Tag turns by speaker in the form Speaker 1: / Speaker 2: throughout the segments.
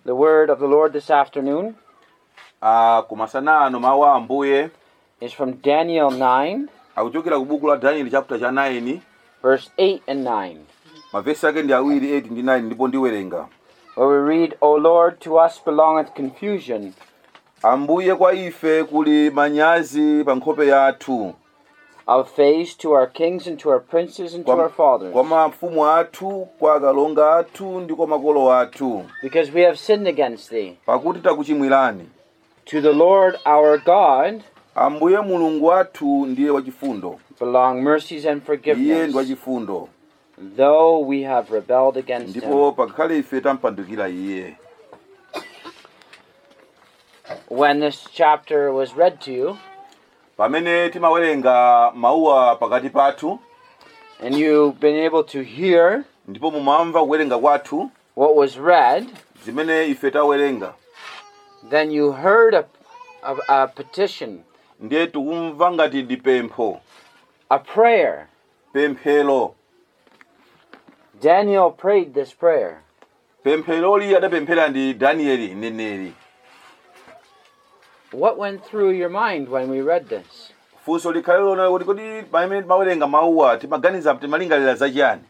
Speaker 1: The word of the Lord this afternoon
Speaker 2: kumasana ano mawu a Ambuye
Speaker 1: is from Daniel 9,
Speaker 2: akuchokera ku buku la Daniel chapter cha 9
Speaker 1: verse 8 and 9,
Speaker 2: mavesi ake ndi awiri 8 ndi 9 ndipo ndiwerenga.
Speaker 1: where we read, O Lord, to us belongeth confusion.
Speaker 2: Ambuye kwa ife kuli manyazi pa nkhope yathu,
Speaker 1: Of face to our kings and to our princes and to our fathers,
Speaker 2: kwa mafumu athu, kwa akalonga athu ndi kwa makolo athu,
Speaker 1: because we have sinned against thee.
Speaker 2: pakuti takuchimwirani.
Speaker 1: To the Lord our God
Speaker 2: Ambuye Mulungu wathu ndiye wachifundo,
Speaker 1: belong mercies and
Speaker 2: iye
Speaker 1: forgiveness,
Speaker 2: ndi wachifundo,
Speaker 1: though we have rebelled against
Speaker 2: ndipo
Speaker 1: him.
Speaker 2: pakhale ife tampandukira iye.
Speaker 1: When this chapter was read to you,
Speaker 2: Pamene timawerenga mawuwa pakati pathu,
Speaker 1: and you've been able to hear
Speaker 2: ndipo mumamva kuwerenga kwathu
Speaker 1: what was read,
Speaker 2: zimene ife tawerenga,
Speaker 1: then you heard a petition,
Speaker 2: ndiye tikumva ngati ndi pempho,
Speaker 1: a prayer.
Speaker 2: pemphero.
Speaker 1: Daniel prayed this prayer.
Speaker 2: Pempheroli adapemphera ndi Danieli mneneri.
Speaker 1: What went through your mind when we read this?
Speaker 2: Funso likhale lona kuti kodi pamene timawerenga mawuwa timaganiza timalingalira zachiyani.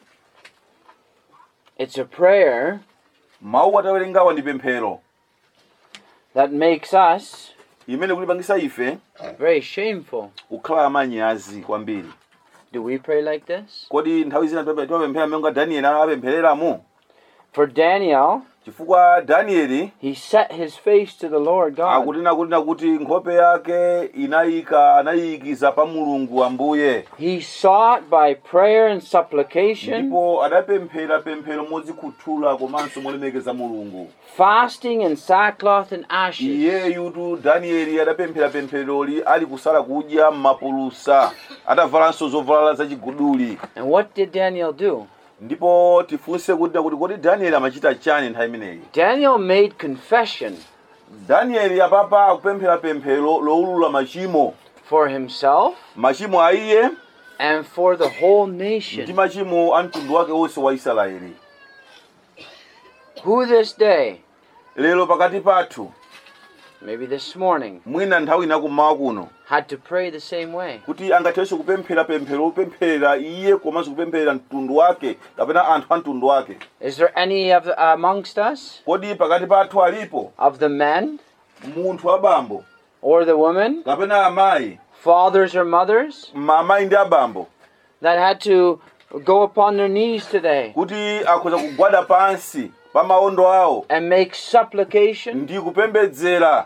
Speaker 1: It's a prayer
Speaker 2: Mawuwa tawerengawa ndi pemphero
Speaker 1: that makes us
Speaker 2: imene kulipangisa ife
Speaker 1: very shameful.
Speaker 2: kukhala amanyazi kwambiri.
Speaker 1: Do we pray like this?
Speaker 2: Kodi nthawi zina timapemphera monga Danieli apemphereramo?
Speaker 1: For Daniel,
Speaker 2: Chifukwa Danieli
Speaker 1: he set his face to the Lord God.
Speaker 2: akutina kuti nkhope yake anayikiza pa Mulungu Ambuye.
Speaker 1: He sought by prayer and supplication,
Speaker 2: Ndipo adapemphera pemphero mozikhuthula komanso molemekeza Mulungu.
Speaker 1: fasting in sackcloth and ashes.
Speaker 2: Iyeyu Danieli adapemphera pempheroli ali kusala kudya m'mapulusa, atavalanso zovala zachiguduli.
Speaker 1: And what did Daniel do?
Speaker 2: Ndipo tifunse kuti kodi Danieli amachita chani nthawi imeneyi?
Speaker 1: Daniel made confession
Speaker 2: Danieli apapa akupemphera pemphero lowulula machimo,
Speaker 1: for himself
Speaker 2: machimo a iye
Speaker 1: and for the whole
Speaker 2: ndi
Speaker 1: nation.
Speaker 2: machimo a mtundu wake wonse wa Israeli.
Speaker 1: Who this day,
Speaker 2: Lero pakati pathu,
Speaker 1: maybe this morning,
Speaker 2: mwina nthawi ina kummawa kuno,
Speaker 1: had to pray the same way?
Speaker 2: kuti angathenso kupemphera pemphero kupemphera iye komanso kupemphera mtundu wake kapena anthu a mtundu wake.
Speaker 1: Is there any of amongst us,
Speaker 2: Kodi pakati pathu alipo
Speaker 1: of the men
Speaker 2: munthu abambo
Speaker 1: or the women,
Speaker 2: kapena amayi,
Speaker 1: fathers or mothers,
Speaker 2: amayi ndi abambo,
Speaker 1: that had to go upon their knees today
Speaker 2: kuti akhoza kugwada pansi pa maondo awo
Speaker 1: and make supplication,
Speaker 2: ndi kupembedzera,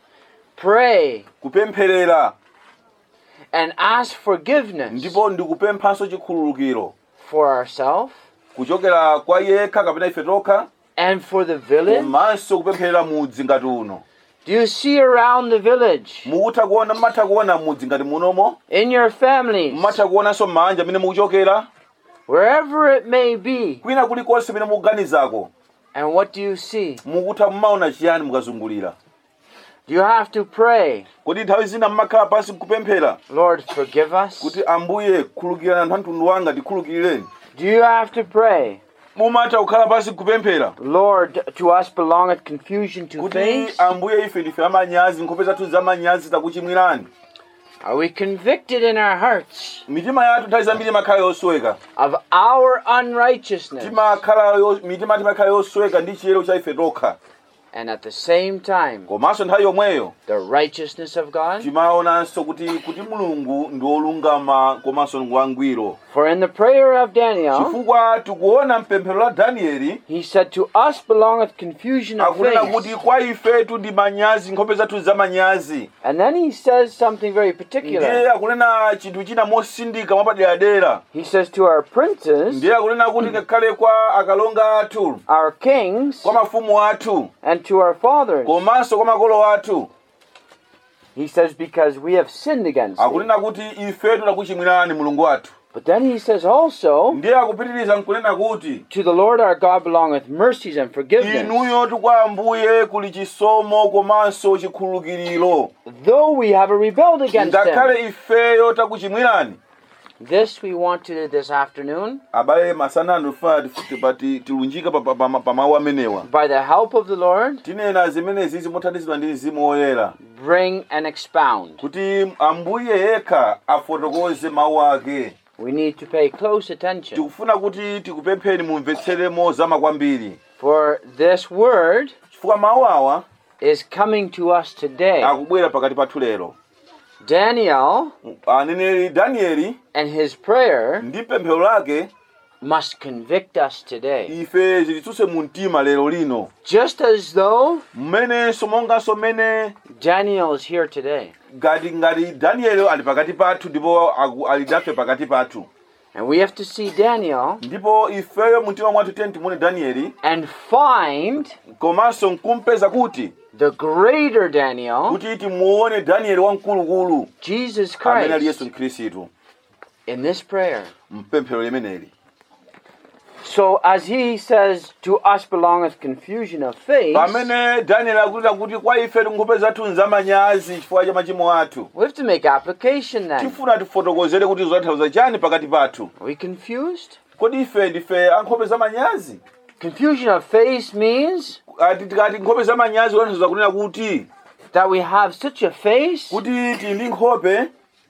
Speaker 1: pray,
Speaker 2: kupempherera,
Speaker 1: and ask forgiveness
Speaker 2: ndipo ndi kupemphanso chikhululukiro
Speaker 1: for ourselves
Speaker 2: kuchokera kwa yekha kapena ife tokha,
Speaker 1: and for the village?
Speaker 2: komanso kupempherera mudzi ngati uno.
Speaker 1: Do you see around the village,
Speaker 2: Mmatha kuona mudzi ngati munomo,
Speaker 1: in your families,
Speaker 2: mmatha kuonanso manja amene mukuchokera,
Speaker 1: wherever it may be,
Speaker 2: kwina kulikonse mene mukuganizako,
Speaker 1: and what do you see?
Speaker 2: mukutha mmaona chiyani mukazungulira?
Speaker 1: Do you have to pray,
Speaker 2: Kodi nthawi zina mmakhala pansi kupemphera
Speaker 1: Lord, forgive us?
Speaker 2: kuti Ambuye khululukirani anthu a mtundu wanga ndikhululukireni?
Speaker 1: Do you have to pray,
Speaker 2: Mumatha kukhala pansi kupemphera
Speaker 1: Lord, to us belongeth confusion to
Speaker 2: kuti
Speaker 1: face?
Speaker 2: Ambuye ife ndife amanyazi, nkhope zathu zamanyazi takuchimwirani?
Speaker 1: Are we convicted in our hearts
Speaker 2: Mitima yathu nthawi zambiri imakhala yosweka,
Speaker 1: of our unrighteousness,
Speaker 2: mitima imakhala yosweka ndi chiyero cha ife tokha,
Speaker 1: and at the same time,
Speaker 2: komanso nthawi yomweyo
Speaker 1: the righteousness of God?
Speaker 2: timaonanso kuti Mulungu ndi wolungama komanso ndi wangwiro.
Speaker 1: For in the prayer of Daniel,
Speaker 2: Chifukwa tikuona mpemphero la Danieli
Speaker 1: he said, to us belongeth confusion of
Speaker 2: akunena kuti
Speaker 1: face.
Speaker 2: kwa ifetu ndi manyazi, nkhope zathu zamanyazi.
Speaker 1: And then he says something very particular.
Speaker 2: Ndiye akunena chinthu china mosindika mwapaderadera.
Speaker 1: He says to our princes,
Speaker 2: Ndiye akunena kuti ngakhale kwa akalonga athu,
Speaker 1: our kings,
Speaker 2: kwa mafumu athu,
Speaker 1: and to our fathers.
Speaker 2: komanso kwa makolo athu.
Speaker 1: He says, because we have sinned against thee.
Speaker 2: Akunena kuti ifetu takuchimwirani Mulungu wathu.
Speaker 1: But then he says also,
Speaker 2: Ndiye akupitiriza nkunena kuti
Speaker 1: to the Lord our God belongeth mercies and forgiveness,
Speaker 2: inuyo kwa Ambuye kuli chisomo komanso chikhululukiro,
Speaker 1: though we have rebelled against him.
Speaker 2: ngakhale ifeyo takuchimwirani.
Speaker 1: This we want to do this afternoon.
Speaker 2: Abale masana ndifuna tilunjika pa mawu amenewa.
Speaker 1: By the help of the Lord,
Speaker 2: Tinena zimene zizi mothandizidwa ndi Mzimu Woyera.
Speaker 1: bring and expound.
Speaker 2: Kuti Ambuye yekha afotokoze mawu ake.
Speaker 1: We need to pay close attention.
Speaker 2: Tikufuna kuti tikupempheni mumvetseremo zama kwambiri.
Speaker 1: For this word
Speaker 2: Chifukwa mawu awa
Speaker 1: is coming to us today.
Speaker 2: akubwera pakati pathu lero.
Speaker 1: Daniel
Speaker 2: Aneneri Danieli
Speaker 1: and his prayer
Speaker 2: ndi pemphero lake
Speaker 1: must convict us today.
Speaker 2: ife zititsutse mu mtima lero lino.
Speaker 1: Just as though
Speaker 2: Mmenenso monganso mmene
Speaker 1: Daniel is here today.
Speaker 2: ngati Danieli ali pakati pathu ndipo ali nafe pakati pathu.
Speaker 1: And we have to see Daniel
Speaker 2: Ndipo ifeyo mtima mwathu tiyeni timuone Danieli
Speaker 1: and find
Speaker 2: komanso nkumpeza kuti
Speaker 1: the greater Daniel,
Speaker 2: kuti timuone Danieli wamkulukulu
Speaker 1: Jesus
Speaker 2: amene ali
Speaker 1: Christ,
Speaker 2: Yesu Khristu
Speaker 1: in this prayer.
Speaker 2: mpemphero limeneli.
Speaker 1: So as he says, to us belongeth confusion of faith,
Speaker 2: Pamene Danieli akuti kuti kwa ife nkhope zathu nzamanyazi chifukwa cha machimo athu.
Speaker 1: we have to make application then.
Speaker 2: Tifuna tifotokozere kuti zotanthauza chani pakati pathu.
Speaker 1: Are we confused?
Speaker 2: Kodi ife ndife ankhope zamanyazi?
Speaker 1: Confusion of faith means
Speaker 2: Tikati nkhope zamanyazi zotanthauza kunena kuti
Speaker 1: that we have such a face
Speaker 2: kuti tili ndi nkhope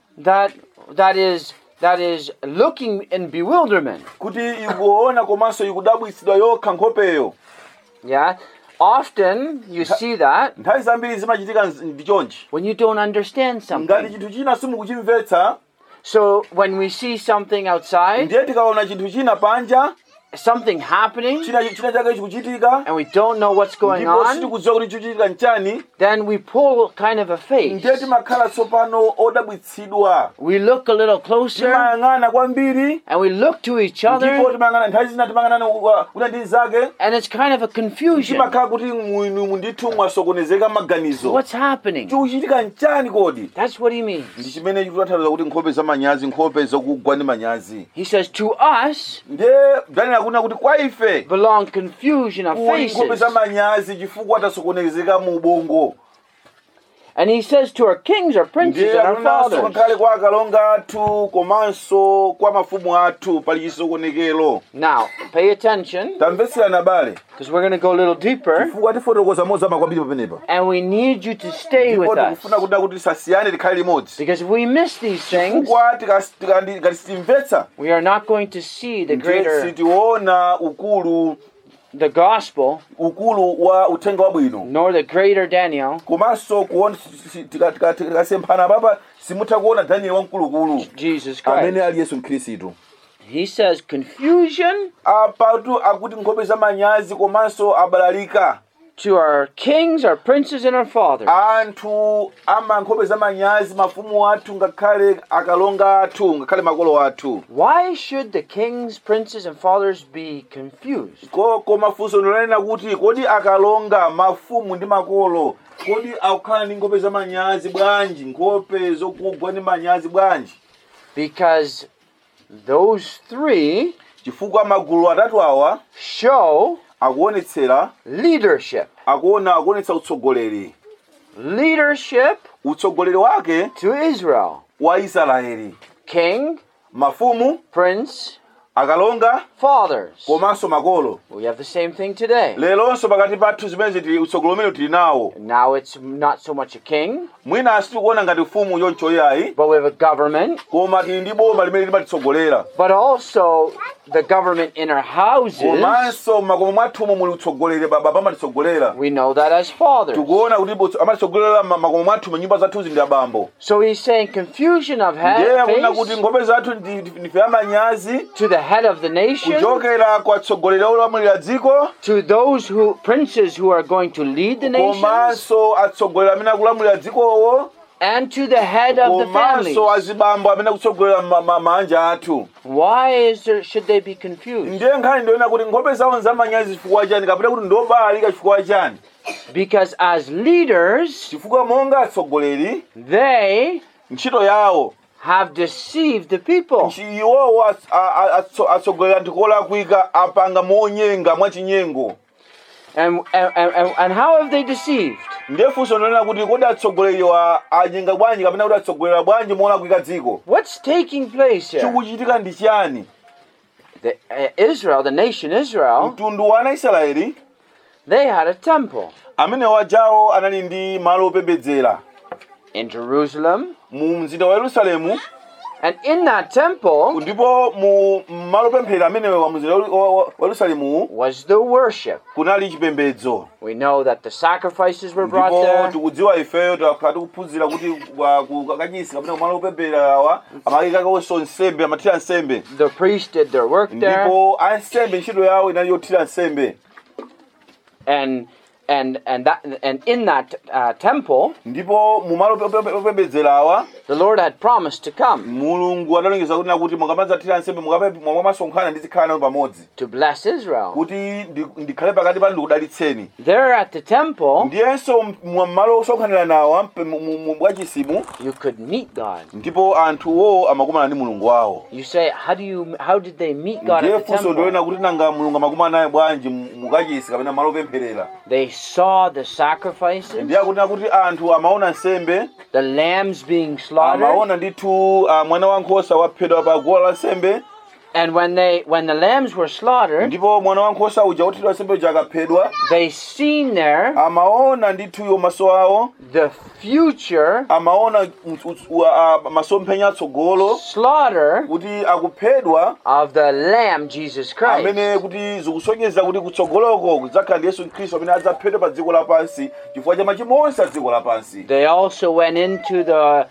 Speaker 1: that is looking in bewilderment.
Speaker 2: kuti ikuona komanso ikudabwitsidwa yokha nkhopeyo.
Speaker 1: Yeah. Often you see that
Speaker 2: Nthawi zambiri zimachitika ndi chonchi.
Speaker 1: when you don't understand
Speaker 2: Ngati
Speaker 1: something.
Speaker 2: chinthu china simukuchimvetsa,
Speaker 1: So when we see something outside,
Speaker 2: ndiye tikaona chinthu china panja,
Speaker 1: something happening,
Speaker 2: china chake chikuchitika,
Speaker 1: and we don't know what's going
Speaker 2: ndipo
Speaker 1: on,
Speaker 2: sitikudziwa kuti chikuchitika nchani,
Speaker 1: then we pull kind of a face.
Speaker 2: ndiye timakhala tsopano odabwitsidwa.
Speaker 1: We look a little closer,
Speaker 2: Timayang'ana kwambiri,
Speaker 1: and we look to each
Speaker 2: ndipo
Speaker 1: other,
Speaker 2: timayang'ana nthawi zina timayang'ana kuna ndi zake,
Speaker 1: and it's kind of a confusion.
Speaker 2: timakhala kuti mwinu ndithu mwasokonezeka maganizo.
Speaker 1: What's happening?
Speaker 2: Chikuchitika nchani kodi?
Speaker 1: That's what he means.
Speaker 2: Ndi chimene chikutanthauza kuti nkhope zamanyazi, nkhope zokugwa ndi manyazi.
Speaker 1: He says, to us
Speaker 2: Ndiye Danieli akunena kuti kwa ife
Speaker 1: belong confusion of
Speaker 2: kuli nkhope
Speaker 1: faces.
Speaker 2: zamanyazi chifukwa tasokonezeka mu ubongo.
Speaker 1: And he says to our kings, our princes,
Speaker 2: Ndiye
Speaker 1: and our
Speaker 2: akunenanso
Speaker 1: fathers.
Speaker 2: ngakhale kwa akalonga athu komanso kwa mafumu athu pali chisokonekero.
Speaker 1: Now, pay attention,
Speaker 2: Tamvetserani abale,
Speaker 1: because we're going to go a little deeper,
Speaker 2: chifukwa tifotokoza mozama kwambiri pamenepa.
Speaker 1: and we need you to stay
Speaker 2: Ndipo
Speaker 1: with us.
Speaker 2: tikufuna kuda kuti tisasiyane tikhale limodzi.
Speaker 1: Because if we miss these things,
Speaker 2: Chifukwa ngati sitimvetsa,
Speaker 1: we are not going to see the
Speaker 2: ndiye
Speaker 1: greater,
Speaker 2: sitiona ukulu wa uthenga wabwino.
Speaker 1: nor the greater Daniel,
Speaker 2: Komanso kuona tikasemphana papa simutha kuona Danieli wamkulukulu
Speaker 1: Jesus
Speaker 2: amene
Speaker 1: Christ.
Speaker 2: ali Yesu Khristu.
Speaker 1: He says confusion
Speaker 2: Apatu akuti nkhope zamanyazi komanso abalalika.
Speaker 1: to our kings, our princes, and our fathers.
Speaker 2: Anthu ama nkhope zamanyazi mafumu athu ngakhale akalonga athu ngakhale makolo athu.
Speaker 1: Why should the kings, princes, and fathers be confused?
Speaker 2: Koma funso ndilonena kuti kodi akalonga mafumu ndi makolo kodi akukhala ndi nkhope zamanyazi bwanji, nkhope zokugwa ndi manyazi bwanji?
Speaker 1: Because those three
Speaker 2: Chifukwa magulu atatu awa
Speaker 1: show
Speaker 2: akuonetsera
Speaker 1: leadership.
Speaker 2: akuonetsa utsogoleri.
Speaker 1: Leadership
Speaker 2: Utsogoleri wake
Speaker 1: to Israel.
Speaker 2: wa Israeli.
Speaker 1: King,
Speaker 2: Mafumu,
Speaker 1: prince,
Speaker 2: akalonga,
Speaker 1: fathers.
Speaker 2: komanso makolo.
Speaker 1: We have the same thing today.
Speaker 2: Lelonso pakati pathu zimene tili utsogolo umene tili nawo.
Speaker 1: Now it's not so much a king,
Speaker 2: Mwina asitikuona ngati ufumu yoncho yayi,
Speaker 1: but we have a government,
Speaker 2: koma tili ndi boma limene limatitsogolera.
Speaker 1: but also the government in our houses.
Speaker 2: Komanso makomo mwathumo muli utsogoleri baba amatitsogolera.
Speaker 1: We know that as fathers.
Speaker 2: Tikuona kuti amatitsogolera makomo mwathu nyumba zathu ndi abambo.
Speaker 1: So he's saying confusion of
Speaker 2: Ndiye akuna kuti
Speaker 1: face
Speaker 2: nkhope zathu ndife amanyazi
Speaker 1: to the head of the nation,
Speaker 2: kuchokera kwa atsogoleri olamulira dziko,
Speaker 1: to those princes who are going to lead the nations,
Speaker 2: komanso atsogoleri amene akulamulira dzikowo,
Speaker 1: and to the head of the families.
Speaker 2: komanso azibambo amene akutsogolera manja athu.
Speaker 1: Why should they be confused?
Speaker 2: Ndiye nkhani ndiona kuti nkhope zawo zamanyazi chifukwa chani kapena kuti ndobalika chifukwa chani?
Speaker 1: Because as leaders,
Speaker 2: Chifukwa monga atsogoleri
Speaker 1: they
Speaker 2: ntchito yawo
Speaker 1: have deceived the people.
Speaker 2: iwowo atsogoleri anthu kolakwika apanga monyenga mwachinyengo.
Speaker 1: And how have they deceived?
Speaker 2: Ndefunso nonena kuti kodi atsogoleriwa anyenga bwanji kapena kuti atsogolera bwanji moona kuika dziko.
Speaker 1: What's taking place here?
Speaker 2: Chikuchitika ndi chiyani?
Speaker 1: Israel, the nation Israel,
Speaker 2: Mtundu wa Israeli
Speaker 1: they had a temple
Speaker 2: amene wajawo anali ndi malo opembedzera
Speaker 1: in Jerusalem.
Speaker 2: mu mzinda wa Yerusalemu.
Speaker 1: And in that temple
Speaker 2: Ndipo mu malo opemphera amene wa mzinda wa Yerusalemu
Speaker 1: was the worship.
Speaker 2: kunali chipembedzo.
Speaker 1: We know that the sacrifices were brought
Speaker 2: Ndipo
Speaker 1: there.
Speaker 2: tikudziwa ifeyo takhala tikuphunzira kuti kukachisi kapena malo opemphera awa amakikakaonso nsembe amathira nsembe.
Speaker 1: The priests did their work there.
Speaker 2: Ndipo ansembe ntchito yawo inali yothira nsembe.
Speaker 1: And in that temple,
Speaker 2: Ndipo mu malo opembedzera awa
Speaker 1: the Lord had promised to come
Speaker 2: Mulungu analengeza kuti mukamadzathira nsembe mukamasonkhana ndizikhala nanu pamodzi
Speaker 1: to bless Israel.
Speaker 2: kuti ndikhale pakati panu ndikudalitseni.
Speaker 1: There at the temple,
Speaker 2: Ndiyenso malo osonkhanira nawo mwachisimu
Speaker 1: you could meet God.
Speaker 2: ndipo anthuwo amakumana ndi Mulungu wawo.
Speaker 1: You say, how did they meet God at the
Speaker 2: Ndiyefunso
Speaker 1: temple?
Speaker 2: ndoyena kuti nanga Mulungu amakumana naye bwanji mukachisi kapena malo opempherera.
Speaker 1: They saw the sacrifices,
Speaker 2: Ndiye kuti anthu amaona nsembe,
Speaker 1: the lambs being slaughtered,
Speaker 2: amaona ndithu mwana wankhosa waphedwa pa guwa la nsembe.
Speaker 1: and when the lambs were slaughtered,
Speaker 2: Ndipo mwana wankhosa uja wothidwa nsembe uja akaphedwa,
Speaker 1: they seen there
Speaker 2: amaona ndithu maso awo,
Speaker 1: the future
Speaker 2: amaona masomphenya atsogolo
Speaker 1: slaughter
Speaker 2: kuti akuphedwa
Speaker 1: of the Lamb Jesus Christ.
Speaker 2: amene kuti zikusonyeza kuti kutsogoloko kudzakhala ndi Yesu Khristu amene adzaphedwa pa dziko lapansi chifukwa cha machimo onse a dziko lapansi.
Speaker 1: They also went into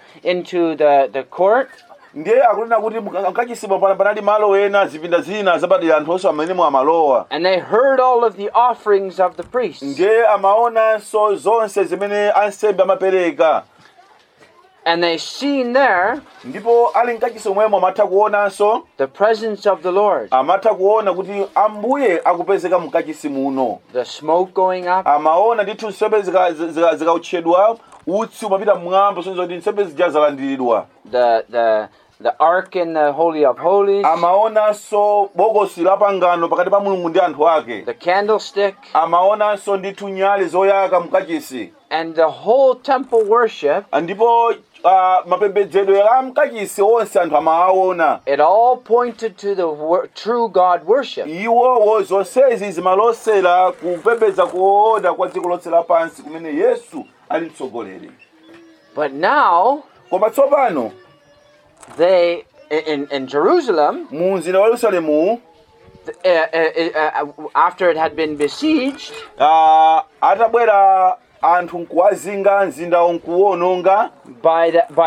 Speaker 1: the court,
Speaker 2: Ndiye akunena kuti mkachisima panali malo ena zipinda zina zapadera anthu onse amene amalowa.
Speaker 1: and they heard all of the offerings of the priests.
Speaker 2: Ndiye amaonanso zonse zimene ansembe amapereka.
Speaker 1: And they seen there
Speaker 2: Ndipo ali mkachisi mwemo amatha kuonanso,
Speaker 1: the presence of the Lord,
Speaker 2: amatha kuona kuti Ambuye akupezeka mkachisi muno.
Speaker 1: the smoke going up,
Speaker 2: Amaona ndithu nsembe zikautchedwa utsi umapita mmwamba sonza kuti nsembe zija zalandiridwa.
Speaker 1: the ark in the Holy of Holies,
Speaker 2: Amaonanso bokosi la pangano pakati pa Mulungu ndi anthu ake.
Speaker 1: the candlestick,
Speaker 2: Amaonanso ndithu nyale zoyaka mkachisi.
Speaker 1: and the whole temple worship.
Speaker 2: Ndipo mapembedzedwe a mkachisi onse anthu amawaona.
Speaker 1: It all pointed to the true God worship.
Speaker 2: Iwowo zonsezi zimalosera kupembedza kuoda kwa dziko lonse lapansi kumene Yesu ali mtsogoleri.
Speaker 1: But now
Speaker 2: Koma tsopano
Speaker 1: they in Jerusalem,
Speaker 2: mu mzinda wa Yerusalemu
Speaker 1: after it had been besieged,
Speaker 2: atabwera anthu nkuwazinga mzindawo nkuwononga
Speaker 1: by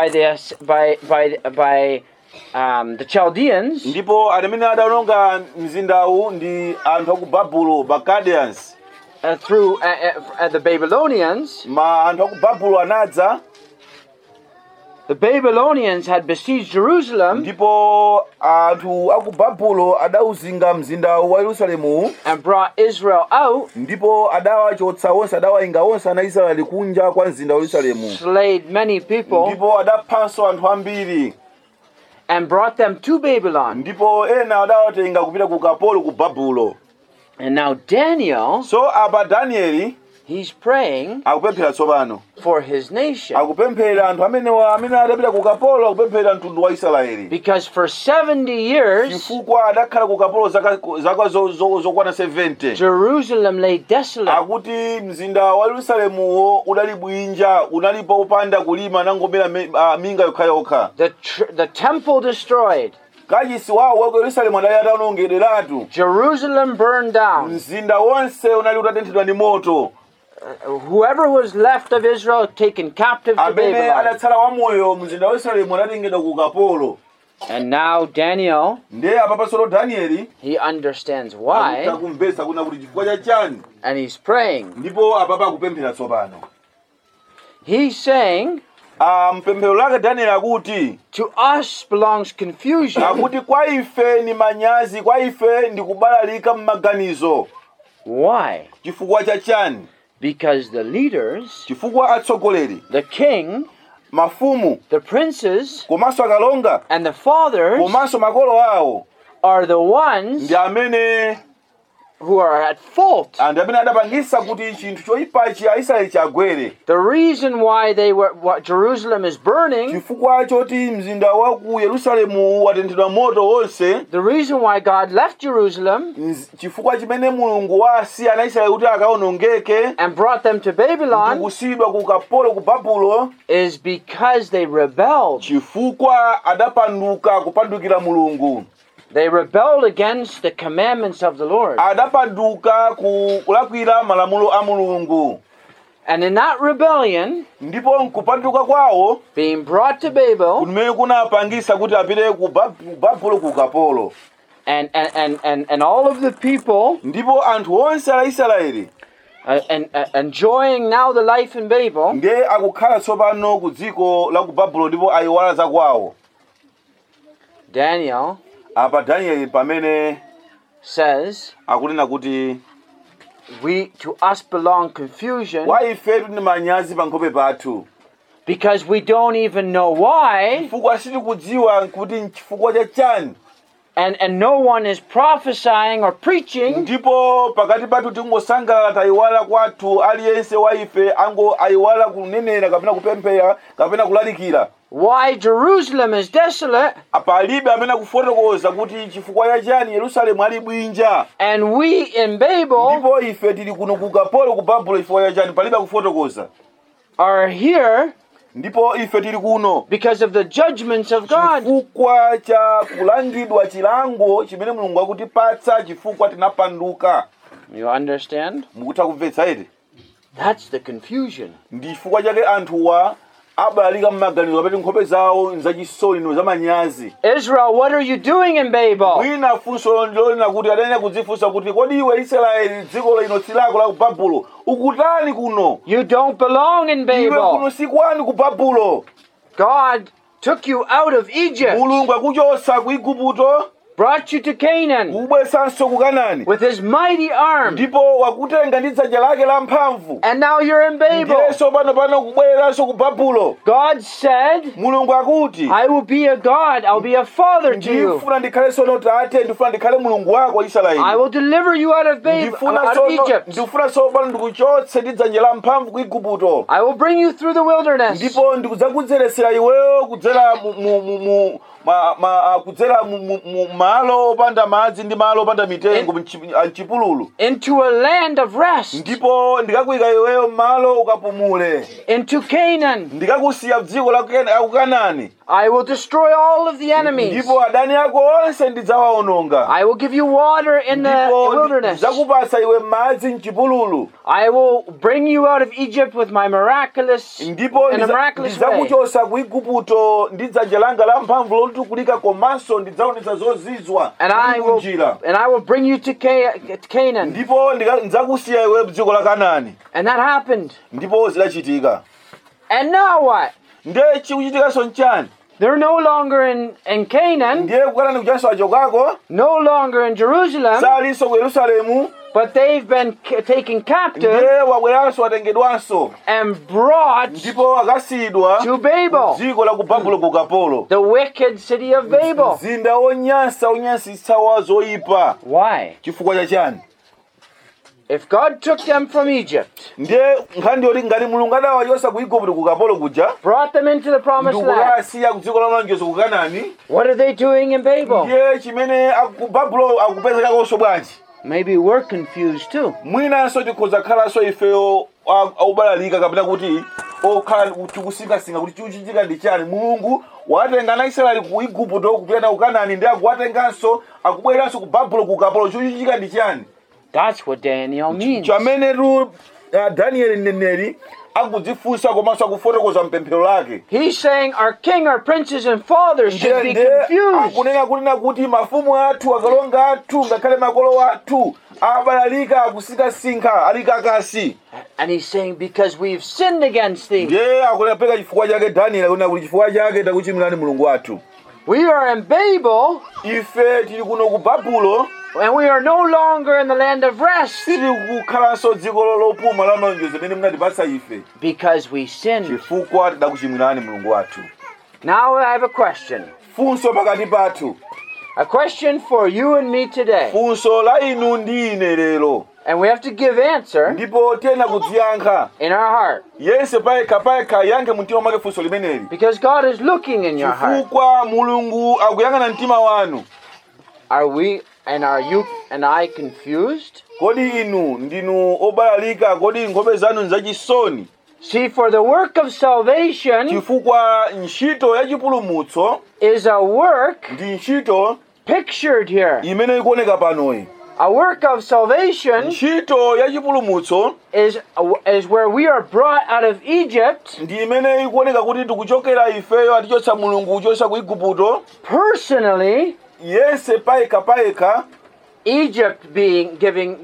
Speaker 1: the Chaldeans,
Speaker 2: ndipo amene adawononga mzindawu ndi anthu aku Babulo, Bacadians.
Speaker 1: through the Babylonians.
Speaker 2: Anthu aku Babulo anadza.
Speaker 1: The Babylonians had besieged Jerusalem
Speaker 2: Ndipo anthu aku Babulo adawuzinga mzindawu wa Yerusalemu
Speaker 1: and brought Israel out,
Speaker 2: ndipo adawachotsa onse adawayinga onse ana Israeli kunja kwa mzinda wa Yerusalemu.
Speaker 1: slayed many people,
Speaker 2: Ndipo adaphanso anthu ambiri.
Speaker 1: and brought them to Babylon.
Speaker 2: Ndipo ena adawatenga kupita ku ukapolo ku Babulo.
Speaker 1: And now Daniel,
Speaker 2: So apa Danieli
Speaker 1: he's praying
Speaker 2: akupemphera tsopano.
Speaker 1: for his nation.
Speaker 2: Akupemphera anthu amene adapita ku ukapolo, akupemphera mtundu wa Israeli.
Speaker 1: Because for 70 years,
Speaker 2: Chifukwa adakhala ku ukapolo zaka zokwana 70.
Speaker 1: Jerusalem lay desolate.
Speaker 2: Akuti mzinda wa Yerusalemuwo udali bwinja, unalipo upanda kulima nangomera minga yokhayokha.
Speaker 1: The temple destroyed.
Speaker 2: Kachisi wawo wa Yerusalemu adali atawonongedweratu.
Speaker 1: Jerusalem burned down.
Speaker 2: Mzinda wonse unali utatenthedwa ndi moto.
Speaker 1: Whoever was left of Israel taken captive to
Speaker 2: Amene
Speaker 1: Babylon.
Speaker 2: adatsala wamoyo mzinda wa Yerusalemu adatengedwa ku ukapolo.
Speaker 1: And now Daniel,
Speaker 2: Ndiye apapasolo Danieli
Speaker 1: he understands why,
Speaker 2: akukumvetsa kuna kuti chifukwa cha chani.
Speaker 1: and he's praying.
Speaker 2: Ndipo apapa akupemphera tsopano.
Speaker 1: He's saying,
Speaker 2: Mpemphero lake Danieli akuti
Speaker 1: to us belongs confusion.
Speaker 2: akuti kwa ife ni manyazi, kwa ife ndi kubalalika m'maganizo.
Speaker 1: Why?
Speaker 2: Chifukwa cha chani?
Speaker 1: Because the leaders,
Speaker 2: Chifukwa atsogoleri,
Speaker 1: the king,
Speaker 2: mafumu,
Speaker 1: the princes,
Speaker 2: komanso akalonga,
Speaker 1: and the fathers
Speaker 2: komanso makolo awo
Speaker 1: are the ones
Speaker 2: ndi amene
Speaker 1: who are at fault.
Speaker 2: anthu amene adapangisa kuti chinthu choyipachi Aisraeli chagwere.
Speaker 1: The reason why Jerusalem is burning,
Speaker 2: chifukwa choti mzinda wa ku Yerusalemu watenthedwa moto wonse,
Speaker 1: the reason why God left Jerusalem
Speaker 2: chifukwa chimene Mulungu wasiya ana Israeli kuti akawonongeke
Speaker 1: and brought them to Babylon
Speaker 2: kusidwa ku ukapolo ku Babulo,
Speaker 1: is because they rebelled.
Speaker 2: chifukwa adapanduka kupandukira Mulungu.
Speaker 1: They rebelled against the commandments of the Lord.
Speaker 2: Adapanduka kulakwira malamulo a Mulungu.
Speaker 1: And in that rebellion,
Speaker 2: ndipo nkupanduka kwawo
Speaker 1: being brought to Babel,
Speaker 2: kumene kunapangisa kuti apite ku Babulo ku ukapolo.
Speaker 1: and all of the people
Speaker 2: Ndipo anthu onse a Israeli
Speaker 1: enjoying now the life in Babel,
Speaker 2: ndiye akukhala tsopano ku dziko la ku Babulo ndipo ayiwala za kwawo.
Speaker 1: Daniel
Speaker 2: Apa Daniel pamene
Speaker 1: says,
Speaker 2: akunena kuti
Speaker 1: to us belong confusion
Speaker 2: wa ife tuli manyazi pa nkhope pathu,
Speaker 1: because we don't even know why,
Speaker 2: chifukwa sitikudziwa kuti nchifukwa cha chani.
Speaker 1: and no one is prophesying or preaching,
Speaker 2: Ndipo pakati pathu tingosangalala tayiwala kwathu, aliyense wa ife ayiwala kunenera kapena kupemphera kapena kulalikira.
Speaker 1: why Jerusalem is desolate,
Speaker 2: Palibe amene akufotokoza kuti chifukwa cha chani Yerusalemu ali bwinja,
Speaker 1: and we in Babel
Speaker 2: ndipo ife tili kuno ku ukapolo ku Babulo chifukwa cha chani palibe akufotokoza.
Speaker 1: are here
Speaker 2: Ndipo ife tili kuno
Speaker 1: because of the judgments of God.
Speaker 2: chifukwa cha kulangidwa chilango chimene Mulungu akutipatsa chifukwa tinapanduka.
Speaker 1: You understand?
Speaker 2: Mukutha kumvetsa iti?
Speaker 1: That's the confusion.
Speaker 2: Ndi chifukwa chake anthuwa abalalika m'maganizo apete nkhope zawo nzachisoni zamanyazi.
Speaker 1: Israel, what are you doing in Babel?
Speaker 2: Mwina funso ndilolena kuti adanena kudzifunsa kuti kodi iwe Israeli dziko lino silako la ku Babulo ukutani kuno?
Speaker 1: You don't belong in
Speaker 2: Iwe
Speaker 1: Babel.
Speaker 2: kuno sikwani ku Babulo.
Speaker 1: God took you out of Egypt,
Speaker 2: Mulungu akuchosa ku Igupto,
Speaker 1: brought you to Canaan
Speaker 2: kubwesanso ku Kanaani.
Speaker 1: with his mighty arm,
Speaker 2: Ndipo wakutenga ndi dzanja lake la mphamvu.
Speaker 1: and now you're in Babel.
Speaker 2: Ndiyeso pano kubwereranso ku Babulo.
Speaker 1: God said,
Speaker 2: Mulungu akuti
Speaker 1: I will be a God, I'll be a father to you.
Speaker 2: ndifuna ndikhale sono tate, ndifuna ndikhale Mulungu wako Israeli.
Speaker 1: I will deliver you out of Babel, out of Egypt.
Speaker 2: ndifuna sopano ndikuchotse ndi dzanja la mphamvu ku Igupto.
Speaker 1: I will bring you through the wilderness.
Speaker 2: Ndipo ndikudzakudzeresera iweyo kudzera kudzera mu malo opanda madzi ndi malo opanda mitengo m'chipululu.
Speaker 1: Into a land of rest.
Speaker 2: Ndipo ndikakuyika iweyo malo ukapumule.
Speaker 1: Into Canaan.
Speaker 2: Ndikakusiya dziko la ku Kanaani.
Speaker 1: I will destroy all of the enemies.
Speaker 2: Ndipo adani ako onse ndidzawawononga.
Speaker 1: I will give you water in the wilderness.
Speaker 2: Ndidzakupasa iwe madzi m'chipululu.
Speaker 1: I will bring you out of Egypt with my miraculous
Speaker 2: Ndipo
Speaker 1: in a miraculous way.
Speaker 2: ndidzakuchosa ku Igupto ndi dzanja langa la mphamvu lotukulika komanso ndidzaonetsa zozizwa kunjira.
Speaker 1: And I will bring you to Canaan.
Speaker 2: Ndipo ndidzakusiya iwe dziko la Kanaani.
Speaker 1: And that happened.
Speaker 2: Ndipo zidachitika.
Speaker 1: And now what?
Speaker 2: Ndiye chikuchitikanso nchani?
Speaker 1: They're no longer in Canaan,
Speaker 2: Ndiye ku Kanaani kuchanso achokako,
Speaker 1: no longer in Jerusalem,
Speaker 2: salinso ku Yerusalemu,
Speaker 1: but they've been taken captive
Speaker 2: ndiye wabweranso watengedwanso
Speaker 1: and brought
Speaker 2: ndipo akasiyidwa
Speaker 1: to Babel,
Speaker 2: dziko la ku Babulo ku ukapolo.
Speaker 1: the wicked city of Babel.
Speaker 2: Mzinda onyansitsa wa zoyipa.
Speaker 1: Why?
Speaker 2: Chifukwa cha chani?
Speaker 1: If God took them from Egypt,
Speaker 2: Ndiye nkhani yoti ngati Mulungu adawachosa ku Igupto ku ukapolo kuja,
Speaker 1: brought them into the promised land,
Speaker 2: ndikukasiya ku dziko la malonjezo ku Kanaani,
Speaker 1: what are they doing in Babel?
Speaker 2: ndiye chimene ku Babulo akupezekakonso bwanji?
Speaker 1: Maybe we're confused too.
Speaker 2: Mwinanso tikhoza khalanso ifeyo aubalalika kapena kuti okhala tikusingasinga kuti chikuchitika ndi chani. Mulungu watenga ana Israeli ku Igupto kupita ku Kanaani ndi akuwatenganso akubweranso ku Babulo ku ukapolo. Chikuchitika ndi chani?
Speaker 1: That's what Daniel means.
Speaker 2: Chamene Daniel mneneri akudzifunsa komanso akufotokoza mpemphero lake.
Speaker 1: He's saying our king, our princes and fathers should be confused.
Speaker 2: Akunena kuti mafumu athu, akalonga athu, ngakhale makolo athu abalalika akusinkhasinkha ali kakasi.
Speaker 1: And he's saying because we've sinned against thee.
Speaker 2: Ndiye akunapeka chifukwa chake Daniel akunena kuti chifukwa chake takuchimwirani Mulungu wathu.
Speaker 1: We are in Babel,
Speaker 2: Ife tili kuno ku Babulo,
Speaker 1: and we are no longer in the land of rest
Speaker 2: tili kukhalanso dziko lopuma la malonjezo limene munatipatsa ife
Speaker 1: because we sinned.
Speaker 2: chifukwa tidakuchimwirani Mulungu wathu.
Speaker 1: Now I have a question.
Speaker 2: Funso pakati pathu.
Speaker 1: A question for you and me today.
Speaker 2: funso la inu ndi ine lero
Speaker 1: And we have to give answer
Speaker 2: ndipo tena kudziyankha
Speaker 1: in our heart.
Speaker 2: yense payekha yankhe mumtima mwake funso limeneli
Speaker 1: Because God is looking in your heart.
Speaker 2: chifukwa mulungu akuyang'ana mtima wanu.
Speaker 1: Are you and I confused?
Speaker 2: Kodi inu ndinu obalalika, kodi nkhope zanu nzachisoni?
Speaker 1: See, for the work of salvation
Speaker 2: chifukwa ntchito ya chipulumutso
Speaker 1: is a work
Speaker 2: ndi ntchito
Speaker 1: pictured here.
Speaker 2: imene ikuoneka panoyi.
Speaker 1: A work of salvation
Speaker 2: ntchito ya chipulumutso
Speaker 1: is where we are brought out of Egypt
Speaker 2: ndi imene ikuoneka kuti tikuchokera ifeyo atichotsa mulungu kuchotsa ku Igupto.
Speaker 1: personally.
Speaker 2: Yense payekha
Speaker 1: Egypt being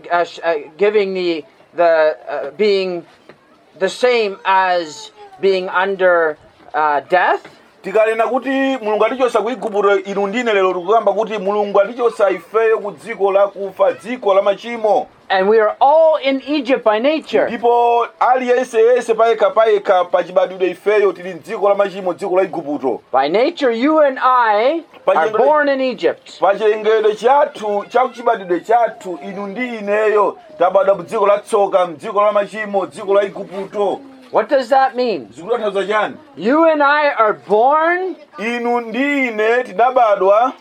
Speaker 1: being the same as being under death.
Speaker 2: tikalena kuti mulungu atichotsa ku Igupto, inu ndine lero tikuyamba kuti mulungu atichotsa ifeyo ku dziko la kufa, dziko la machimo.
Speaker 1: And we are all in Egypt by nature.
Speaker 2: Ndipo aliyense payekha pachibadwidwe ifeyo tili m'dziko la machimo, dziko la Igupto.
Speaker 1: By nature, you and I are born in Egypt.
Speaker 2: Pachilengedwe chathu chachibadwidwe chathu, inu ndi ineyo tabadwa m'dziko la tsoka, m'dziko la machimo, dziko la Igupto.
Speaker 1: What does that mean?
Speaker 2: Zikutanthauza chani?
Speaker 1: You and I are born
Speaker 2: Inu ndi ine tinabadwa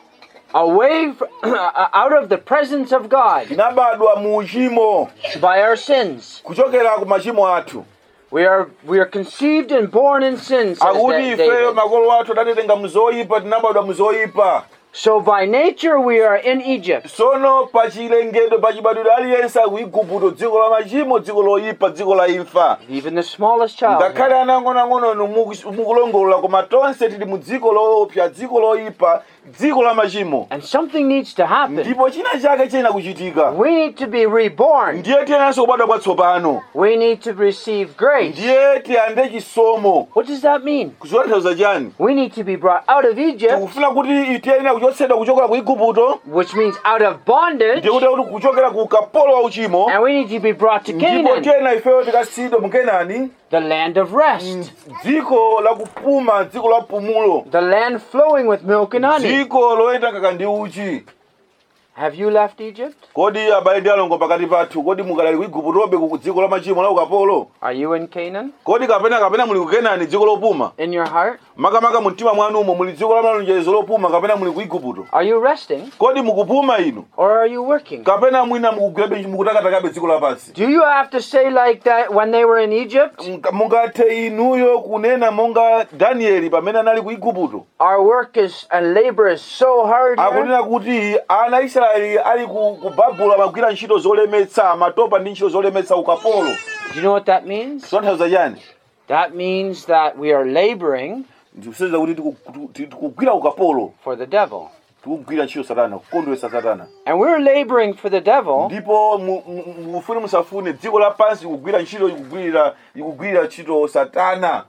Speaker 1: away out of the presence of God
Speaker 2: tinabadwa mu uchimo
Speaker 1: by our sins.
Speaker 2: kuchokera ku machimo athu.
Speaker 1: We are conceived and born in sin, says
Speaker 2: Akuti ifeyo
Speaker 1: David.
Speaker 2: makolo athu adatenga mzoyipa, tinabadwa mzoyipa.
Speaker 1: So by nature we are in Egypt.
Speaker 2: Sono pachilengedwe pachibadwidwe aliyense ku Igupto, dziko la machimo, dziko loyipa, dziko la imfa.
Speaker 1: Even the smallest child.
Speaker 2: Ngakhale anang'ono mukulongolola, koma tonse tili mu dziko loopsa, dziko loyipa, dziko la machimo.
Speaker 1: And something needs to happen.
Speaker 2: Ndipo china chake chena kuchitika.
Speaker 1: We need to be reborn.
Speaker 2: Ndiye tiyenanso kubadwa kwatsopano.
Speaker 1: We need to receive grace.
Speaker 2: Ndiye tiyande chisomo.
Speaker 1: What does that mean?
Speaker 2: Kuzotanthauza chani?
Speaker 1: We need to be brought out of Egypt,
Speaker 2: Tikufuna kuti tiyenera kuchotsedwa kuchokera ku Igupto,
Speaker 1: which means out of bondage,
Speaker 2: ndiye kuti kuchokera ku ukapolo wa uchimo.
Speaker 1: and we need to be brought to
Speaker 2: Ndipo
Speaker 1: Canaan,
Speaker 2: tiyena ifeyo tikasiyidwa mu Kenani,
Speaker 1: the land of rest,
Speaker 2: dziko la kupuma, dziko la pumulo,
Speaker 1: the land flowing with milk and honey.
Speaker 2: dziko loyenda kaka ndi uchi.
Speaker 1: Have you left Egypt?
Speaker 2: Kodi abale ndi alongo pakati pathu, kodi mukadali ku Iguptobe ku dziko la machimo la ukapolo?
Speaker 1: Are you in Canaan?
Speaker 2: Kodi kapena muli ku Kenani, dziko lopuma?
Speaker 1: In your heart?
Speaker 2: Makamaka mumtima mwanumo muli dziko la malonjezo lopuma kapena muli ku Igupto?
Speaker 1: Are you resting?
Speaker 2: Kodi mukupuma inu?
Speaker 1: Or are you working?
Speaker 2: Kapena mwina mukutakatakabe dziko lapansi?
Speaker 1: Do you have to say like that when they were in Egypt?
Speaker 2: Mungathe inuyo kunena monga Danieli pamene anali ku Igupto?
Speaker 1: Our work and labor is so hard here.
Speaker 2: Akunena kuti ana Israeli ali ku Babuloni amagwira ntchito zolemetsa, matopa ndi ntchito zolemetsa ukapolo.
Speaker 1: Do you know what that means?
Speaker 2: Zotanthauza chani?
Speaker 1: That means that we are laboring
Speaker 2: Ndikusenzera kuti tikugwira ukapolo,
Speaker 1: for the devil.
Speaker 2: tikugwira ntchito Satana, kukondwesa Satana.
Speaker 1: And we're laboring for the devil
Speaker 2: Ndipo mufune musafune dziko lapansi kugwira ntchito ikugwira ntchito Satana.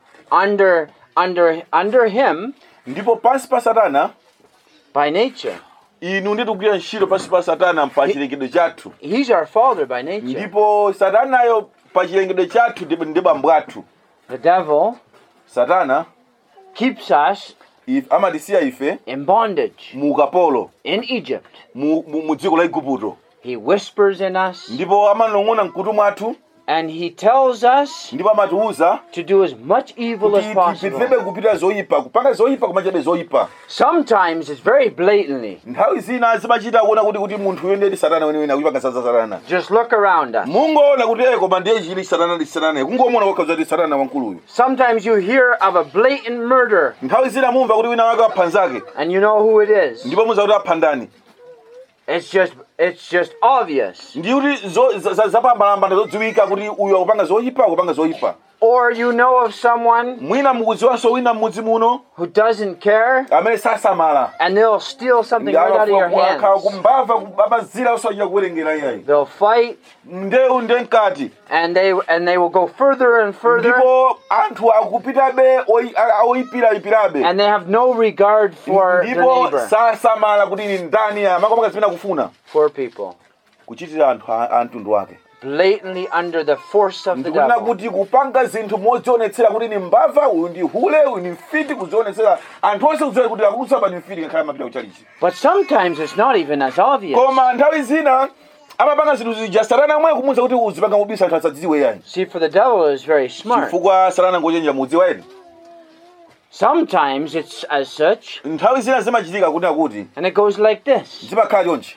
Speaker 1: under him
Speaker 2: Ndipo pansi pa Satana
Speaker 1: by nature.
Speaker 2: inu ndi tikugwira ntchito pansi pa Satana pa chilengedwe chathu.
Speaker 1: He's our father by nature.
Speaker 2: Ndipo Satanayo pa chilengedwe chathu ndi bambo athu.
Speaker 1: The devil
Speaker 2: Satana
Speaker 1: keeps us
Speaker 2: amatisiya ife
Speaker 1: in bondage
Speaker 2: mu ukapolo,
Speaker 1: in Egypt.
Speaker 2: mu dziko la Igupto.
Speaker 1: He whispers in us
Speaker 2: Ndipo amanong'ona mkutu mwathu,
Speaker 1: and he tells us
Speaker 2: ndipo amatiuza
Speaker 1: to do as much evil as possible.
Speaker 2: tipitiribe kupita zoyipa, kupanga zoyipa kumachabe zoyipa.
Speaker 1: Sometimes it's very blatantly.
Speaker 2: Nthawi zina zimachita kuona kuti munthu uyo ndi Satana weniweni akuyipanga za Satana.
Speaker 1: Just look around us.
Speaker 2: Mungoona kuti koma ndiye chili Satana ndi Satana. Kungomona wakhaza ndi Satana wankuluyu.
Speaker 1: Sometimes you hear of a blatant murder
Speaker 2: Nthawi zina mumva kuti wina wake apha nzake,
Speaker 1: and you know who it is.
Speaker 2: ndipo muza kuti apha ndani.
Speaker 1: It's just obvious.
Speaker 2: Ndi kuti zapambalambanda zodziwika kuti uyu akupanga zoyipa.
Speaker 1: Or you know of someone
Speaker 2: Mwina mukudziwanso wina mmudzi muno
Speaker 1: who doesn't care
Speaker 2: amene sasamala.
Speaker 1: and they'll steal something right out of your hands.
Speaker 2: Kumbava kubabazira osachita kuwerengera iyayi.
Speaker 1: They'll fight
Speaker 2: Ndeu ndemkati.
Speaker 1: and they will go further and further,
Speaker 2: Ndipo anthu akupitabe oipirabe.
Speaker 1: and they have no regard for their
Speaker 2: Ndipo
Speaker 1: neighbor.
Speaker 2: sasamala kuti ni ndani makamaka zimene akufuna
Speaker 1: Poor people.
Speaker 2: kuchitira anthu a mtundu wake.
Speaker 1: blatantly under the force of the
Speaker 2: ndikunena
Speaker 1: devil.
Speaker 2: kuti kupanga zinthu modzionetsera kuti ni mbava, uyu ndi hule, uyu ni mfiti, kuzionetsera anthu onse kudziwa kuti akulusa pa ni mfiti ngakhale amapita kuchalichi.
Speaker 1: But sometimes it's not even as obvious.
Speaker 2: Koma nthawi zina amapanga zinthu zija Satana amwe kumuwuza kuti uzipanga mobisa anthu asadziwe yani.
Speaker 1: See, for the devil is very smart.
Speaker 2: Chifukwa Satana ngochenja mudziwa eni.
Speaker 1: Sometimes it's as such,
Speaker 2: Nthawi zina zimachitika kuti
Speaker 1: and it goes like this.
Speaker 2: zimakhala chonchi.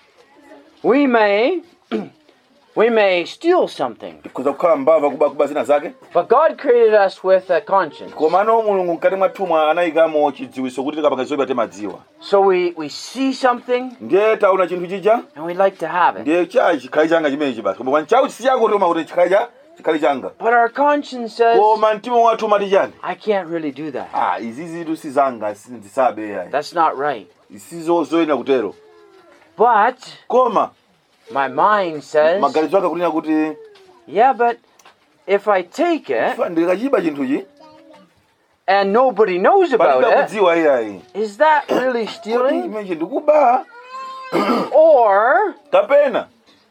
Speaker 1: We may steal something,
Speaker 2: Kuza kukhala mbava kuba zina zake.
Speaker 1: but God created us with a conscience.
Speaker 2: Komano Mulungu mkati mwathu anayikamo chidziwitso kuti tikapanga zoyipa timadziwa.
Speaker 1: So we see something,
Speaker 2: Ndiye taona chinthu chija,
Speaker 1: and we like to have it.
Speaker 2: ndiye chikhali changa chimenechi basi. Koma chawo si chako toma kuti chikhali changa.
Speaker 1: But our conscience says,
Speaker 2: Koma mtima wathu umati chani?
Speaker 1: I can't really do that.
Speaker 2: Izi zinthu si zanga sindisabe yayi.
Speaker 1: That's not right.
Speaker 2: Isizo zoyena kutero.
Speaker 1: But
Speaker 2: Koma
Speaker 1: my mind says,
Speaker 2: maganizo ake kunena kuti
Speaker 1: yeah, but if I take it
Speaker 2: ndikachiba chinthuchi
Speaker 1: and nobody knows about
Speaker 2: palibe
Speaker 1: it,
Speaker 2: kudziwa iyayi.
Speaker 1: is that really
Speaker 2: Kodi
Speaker 1: stealing?
Speaker 2: imenechi ndikuba
Speaker 1: Or
Speaker 2: kapena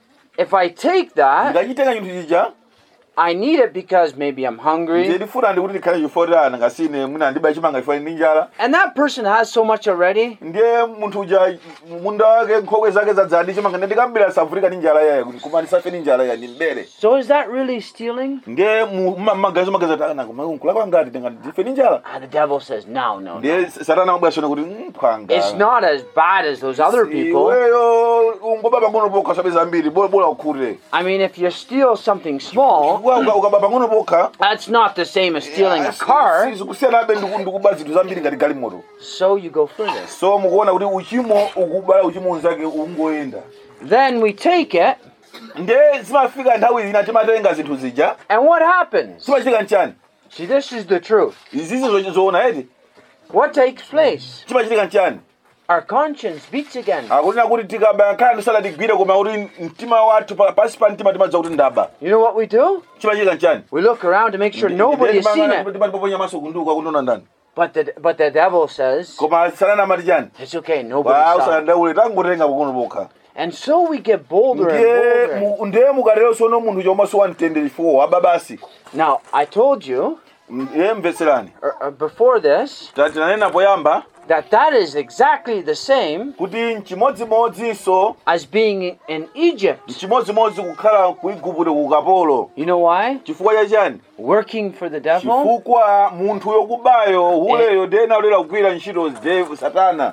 Speaker 1: if I take that,
Speaker 2: ndikachitenga chinthu chija
Speaker 1: I need it because maybe I'm
Speaker 2: ndiye
Speaker 1: hungry,
Speaker 2: ndifuna ndikuti ndikhale chifotana ngasine mwina ndiba chimanga chifani ndi njala.
Speaker 1: and that person has so much already.
Speaker 2: Ndiye munthu uja munda wake nkhokwe zake zadzadi chimanga ndikambira savurika ndi njala yayi kuti kuma ndisafe ndi njala yayi ndimbere.
Speaker 1: So is that really stealing?
Speaker 2: Ndiye magazi takana kulakwa ngati ndife ndi njala.
Speaker 1: The devil says, no.
Speaker 2: Ndiye Satana amabwasona kuti mphanga.
Speaker 1: It's not as bad as those other people.
Speaker 2: Weyo ungoba pang'ono pokha sabe zambiri bola ukhure.
Speaker 1: I mean, if you steal something small,
Speaker 2: Ukaba pang'ono pokha
Speaker 1: that's not the same as stealing a car.
Speaker 2: sizikusiyana be ndikuba zinthu zambiri ngati galimoto.
Speaker 1: So you go further.
Speaker 2: So mukuona kuti uchimo ukubala uchimo unzake ungoyenda.
Speaker 1: Then we take it,
Speaker 2: Ndiye zimafika nthawi ina timatenga zinthu zija.
Speaker 1: and what happens?
Speaker 2: Chimachitika nchani?
Speaker 1: See, this is the truth.
Speaker 2: Izizi zoona eti.
Speaker 1: What takes place?
Speaker 2: Chimachitika nchani?
Speaker 1: Our conscience beats again.
Speaker 2: Akunena kuti tikabakhala ndisala tigwire koma kuti mtima wathu pasi pa mtima timadza kuti ndaba.
Speaker 1: You know what we do?
Speaker 2: Chimachitika nchani?
Speaker 1: We look around to make sure nobody has seen it.
Speaker 2: Timatipoponya maso kunduka kunona ndani.
Speaker 1: But the devil says,
Speaker 2: Koma Satana amati chani?
Speaker 1: it's okay, nobody saw it.
Speaker 2: Usandaule tangotenga pang'ono pokha.
Speaker 1: And so we get bolder and bolder.
Speaker 2: Ndiye mukalero sono munthu chomwe siwamtendere chifukwa wababasi.
Speaker 1: Now, I told you
Speaker 2: Mvetserani.
Speaker 1: before this
Speaker 2: Tinanena poyamba
Speaker 1: that is exactly the same
Speaker 2: kuti nchimodzimodzinso
Speaker 1: as being in Egypt.
Speaker 2: nchimodzimodzi kukhala ku Igupto ku ukapolo.
Speaker 1: You know why?
Speaker 2: Chifukwa chachani?
Speaker 1: Working for the devil
Speaker 2: Chifukwa munthu yokubayo huleyo ndena ulera kugwira ntchito Satana.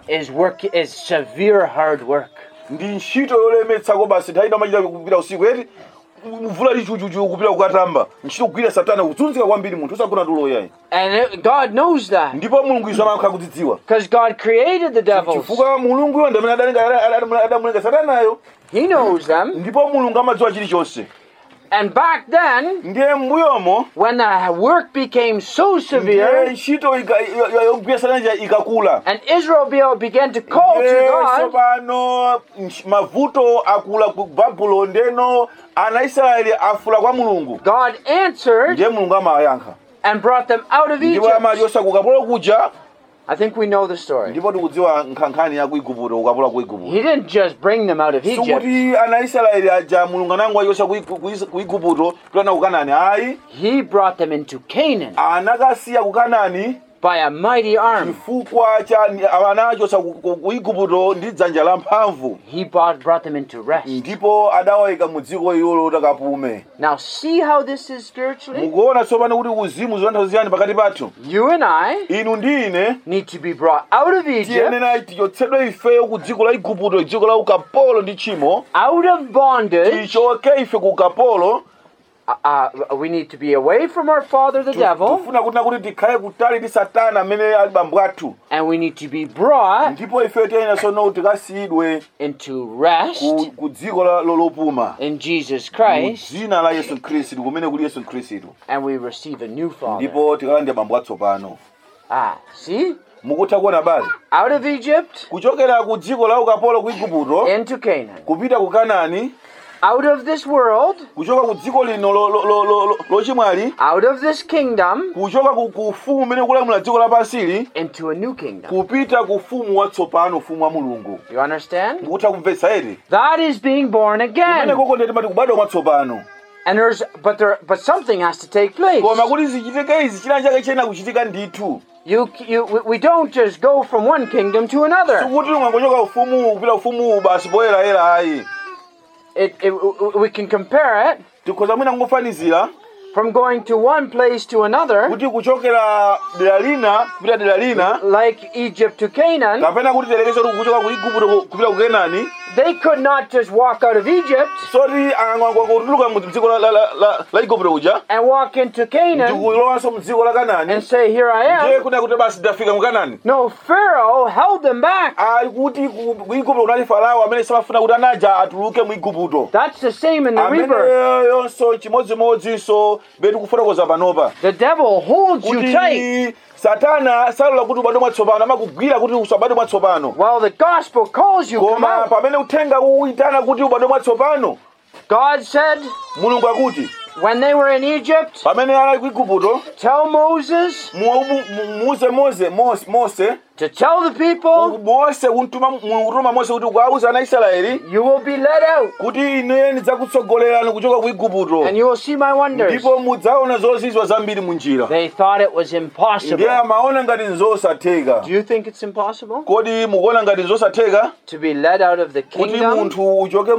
Speaker 1: is severe hard work.
Speaker 2: Ndi ntchito yolemetsako basi nthawi amachita kupita usiku eti mvula lichuchuchu kupita kukatamba ntchito kugwira Satana kuzunzika kwambiri munthu usagona tulo yayi.
Speaker 1: And God knows that.
Speaker 2: Ndipo Mulungu izo amakhala kudzidziwa.
Speaker 1: Because God created the devils.
Speaker 2: Chifukwa Mulungu yo ndamene adamulenga Satanayo.
Speaker 1: He knows them.
Speaker 2: Ndipo Mulungu amadziwa chilichonse.
Speaker 1: And back then,
Speaker 2: Ndiye mbuyomo
Speaker 1: when the work became so severe,
Speaker 2: ntchito yogwira Satana ikakula.
Speaker 1: and Israel began to call to God,
Speaker 2: Pano mavuto akula ku Babuloni ndeno ana Israeli afula kwa Mulungu.
Speaker 1: God answered
Speaker 2: Ndiye Mulungu amayankha.
Speaker 1: and brought them out of
Speaker 2: Ndipo
Speaker 1: Egypt.
Speaker 2: amayosa kukapolo kuja.
Speaker 1: I think we know the story.
Speaker 2: Ndipo tikudziwa nkhankhani ya ku Igupto ukapolo ku Igupto.
Speaker 1: He didn't just bring them out of Egypt.
Speaker 2: Sukuti ana Israeli aja Mulungu anangu ayosa ku Igupto kulana ku Kanaani ayi.
Speaker 1: He brought them into Canaan
Speaker 2: Anakasiya ku Kanaani
Speaker 1: by a mighty arm.
Speaker 2: chifukwa cha anachosa ku Igupto ndi dzanja la mphamvu.
Speaker 1: He brought them into rest.
Speaker 2: Ndipo adawayika mu dziko ilo utakapume.
Speaker 1: Now see how this is spiritually?
Speaker 2: Mukuona tsopano kuti uzimu zonthawi ziyani pakati pathu.
Speaker 1: You and I
Speaker 2: Inu ndi ine
Speaker 1: need to be brought out of Egypt,
Speaker 2: tiyenera tichotsedwe ifeyo ku dziko la Igupto, dziko la ukapolo ndi tchimo.
Speaker 1: out of bondage.
Speaker 2: Tichoke ife ku ukapolo.
Speaker 1: We need to be away from our father, the devil,
Speaker 2: Tufuna kuti tikhale kutali ndi Satana amene ali bambo athu.
Speaker 1: and we need to be brought
Speaker 2: Ndipo ife tiyenera sono tikasiyidwe
Speaker 1: into rest
Speaker 2: ku dziko lopuma.
Speaker 1: in Jesus Christ,
Speaker 2: Dzina la Yesu Khristu kumene kuli Yesu Khristu.
Speaker 1: and we receive a new father.
Speaker 2: Ndipo tikalandira bambo atsopano.
Speaker 1: See?
Speaker 2: Mukutha kuona bali.
Speaker 1: Out of Egypt
Speaker 2: Kuchokera ku dziko la ukapolo ku Igupto
Speaker 1: into Canaan.
Speaker 2: kupita ku Kanaani.
Speaker 1: Out of this world,
Speaker 2: Kuchoka ku dziko lino lochimwali.
Speaker 1: out of this kingdom,
Speaker 2: Kuchoka ku ufumu umene kulamula dziko lapansili.
Speaker 1: into a new kingdom.
Speaker 2: Kupita ku ufumu watsopano, ufumu wa Mulungu.
Speaker 1: You understand?
Speaker 2: Mukutha kumvetsa ere.
Speaker 1: That is being born
Speaker 2: Kumene
Speaker 1: again.
Speaker 2: koko ndeti mati kubadwa mwatsopano.
Speaker 1: but something has to take place.
Speaker 2: koma kuti zichitike izi china chake chena kuchitika ndithu.
Speaker 1: We don't just go from one kingdom to another.
Speaker 2: Sikuti ungangochoka ufumu kupita ufumu basi poyera ayi.
Speaker 1: We can compare it
Speaker 2: Tikhoza mwina ngofanizira
Speaker 1: from going to one place to another,
Speaker 2: kuti kuchokera dera lina kupita dera lina,
Speaker 1: like Egypt to Canaan.
Speaker 2: kapena kuti telekeze kuchoka ku Igupto kupita ku Kenani.
Speaker 1: They could not just walk out of Egypt
Speaker 2: Sori angangotuluka mu dziko la Igupto uja
Speaker 1: and walk into Canaan
Speaker 2: ndikulowanso mu dziko la Kanani
Speaker 1: and say, "Here I
Speaker 2: ndiye
Speaker 1: am."
Speaker 2: kuti basi ndafika mu Kanani.
Speaker 1: No, Pharaoh held them back.
Speaker 2: Ali kuti ku Igupto kunali Farao amene samafuna kuti anaja atuluke mu Igupto.
Speaker 1: That's the same in the rebirth.
Speaker 2: Amene yonso chimodzimodzinso betu kufotokoza panopa.
Speaker 1: The devil holds you tight
Speaker 2: Kuti Satana salola kuti ubadwe mwatsopano amakugwira kuti usabadwe mwatsopano.
Speaker 1: while the gospel calls you come
Speaker 2: Koma
Speaker 1: out.
Speaker 2: pamene uthenga uitana kuti ubadwe mwatsopano,
Speaker 1: God said
Speaker 2: Mulungu akuti
Speaker 1: when they were in Egypt,
Speaker 2: pamene anali ku Igupto
Speaker 1: tell Moses
Speaker 2: muuze Mose
Speaker 1: to tell the people,
Speaker 2: Mose kutuma Mose kuti ukawuza ana Israeli
Speaker 1: you will be led out
Speaker 2: kuti ine ndidzakutsogolerani kuchoka ku Igupto
Speaker 1: and you will see my wonders.
Speaker 2: ndipo mudzaona zozizwa zambiri mu njira.
Speaker 1: They thought it was impossible.
Speaker 2: Ndiye amaona ngati nzosatheka.
Speaker 1: Do you think it's impossible
Speaker 2: Kodi mukuona ngati nzosatheka
Speaker 1: to be led out of the
Speaker 2: kuti
Speaker 1: kingdom
Speaker 2: munthu uchoke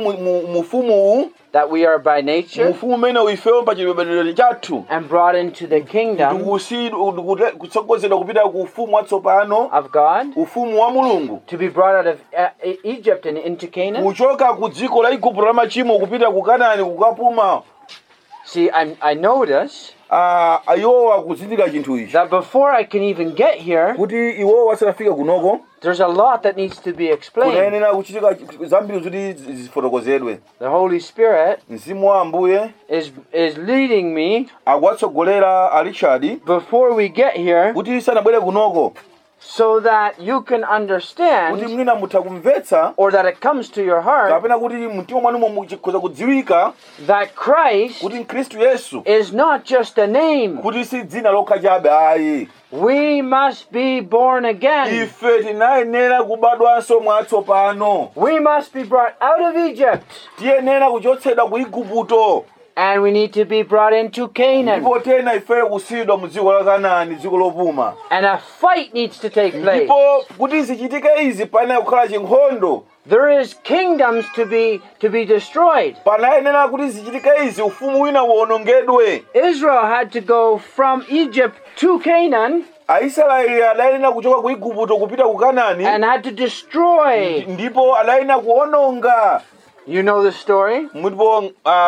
Speaker 2: mufumu
Speaker 1: that we are by nature
Speaker 2: mufumu umene uifewo pa chilengedwe chathu
Speaker 1: and brought into the kingdom
Speaker 2: kutsogozedwa kupita ku ufumu watsopano,
Speaker 1: of God,
Speaker 2: ufumu wa Mulungu,
Speaker 1: to be brought out of Egypt and into Canaan?
Speaker 2: kuchoka ku dziko la Igupto la machimo kupita ku Kanani kukapuma.
Speaker 1: See, I notice
Speaker 2: Iwowa kuzindika chinthu ichi
Speaker 1: that before I can even get here,
Speaker 2: kuti iwowa asanafika kunoko
Speaker 1: there's a lot that needs to be explained.
Speaker 2: kunayenera kuchitika zambiri kuti zifotokozedwe.
Speaker 1: The Holy Spirit
Speaker 2: Mzimu wa Ambuye
Speaker 1: is leading me
Speaker 2: akuwatsogolera Richard
Speaker 1: before we get here
Speaker 2: kuti sanabwere kunoko
Speaker 1: so that you can
Speaker 2: kuti
Speaker 1: understand,
Speaker 2: mwina mutha kumvetsa
Speaker 1: or that it comes to your heart,
Speaker 2: kapena kuti mtima mwanumo mukhoza kudziwika
Speaker 1: that Christ
Speaker 2: kuti Khristu Yesu
Speaker 1: is not just a name.
Speaker 2: kuti si dzina lokha chabe ayi.
Speaker 1: We must be born again.
Speaker 2: Ife tinayenera kubadwanso mwatsopano.
Speaker 1: We must be brought out of Egypt.
Speaker 2: Tiyenera kuchotsedwa ku Igupto.
Speaker 1: And we need to be brought into Canaan.
Speaker 2: Ndipo tena ife kusiyidwa mu dziko la Kanaani, dziko lopuma.
Speaker 1: And a fight needs to take place.
Speaker 2: Ndipo kuti zichitike izi panayenera kukhala chinkhondo.
Speaker 1: There is kingdoms to be destroyed.
Speaker 2: Panayenera kuti zichitike izi ufumu wina uwonongedwe.
Speaker 1: Israel had to go from Egypt to Canaan.
Speaker 2: Aisraeli adayenera kuchoka ku Igupto kupita ku Kanaani.
Speaker 1: And had to destroy.
Speaker 2: Ndipo adayenera kuwononga.
Speaker 1: You know the story?
Speaker 2: Ndipo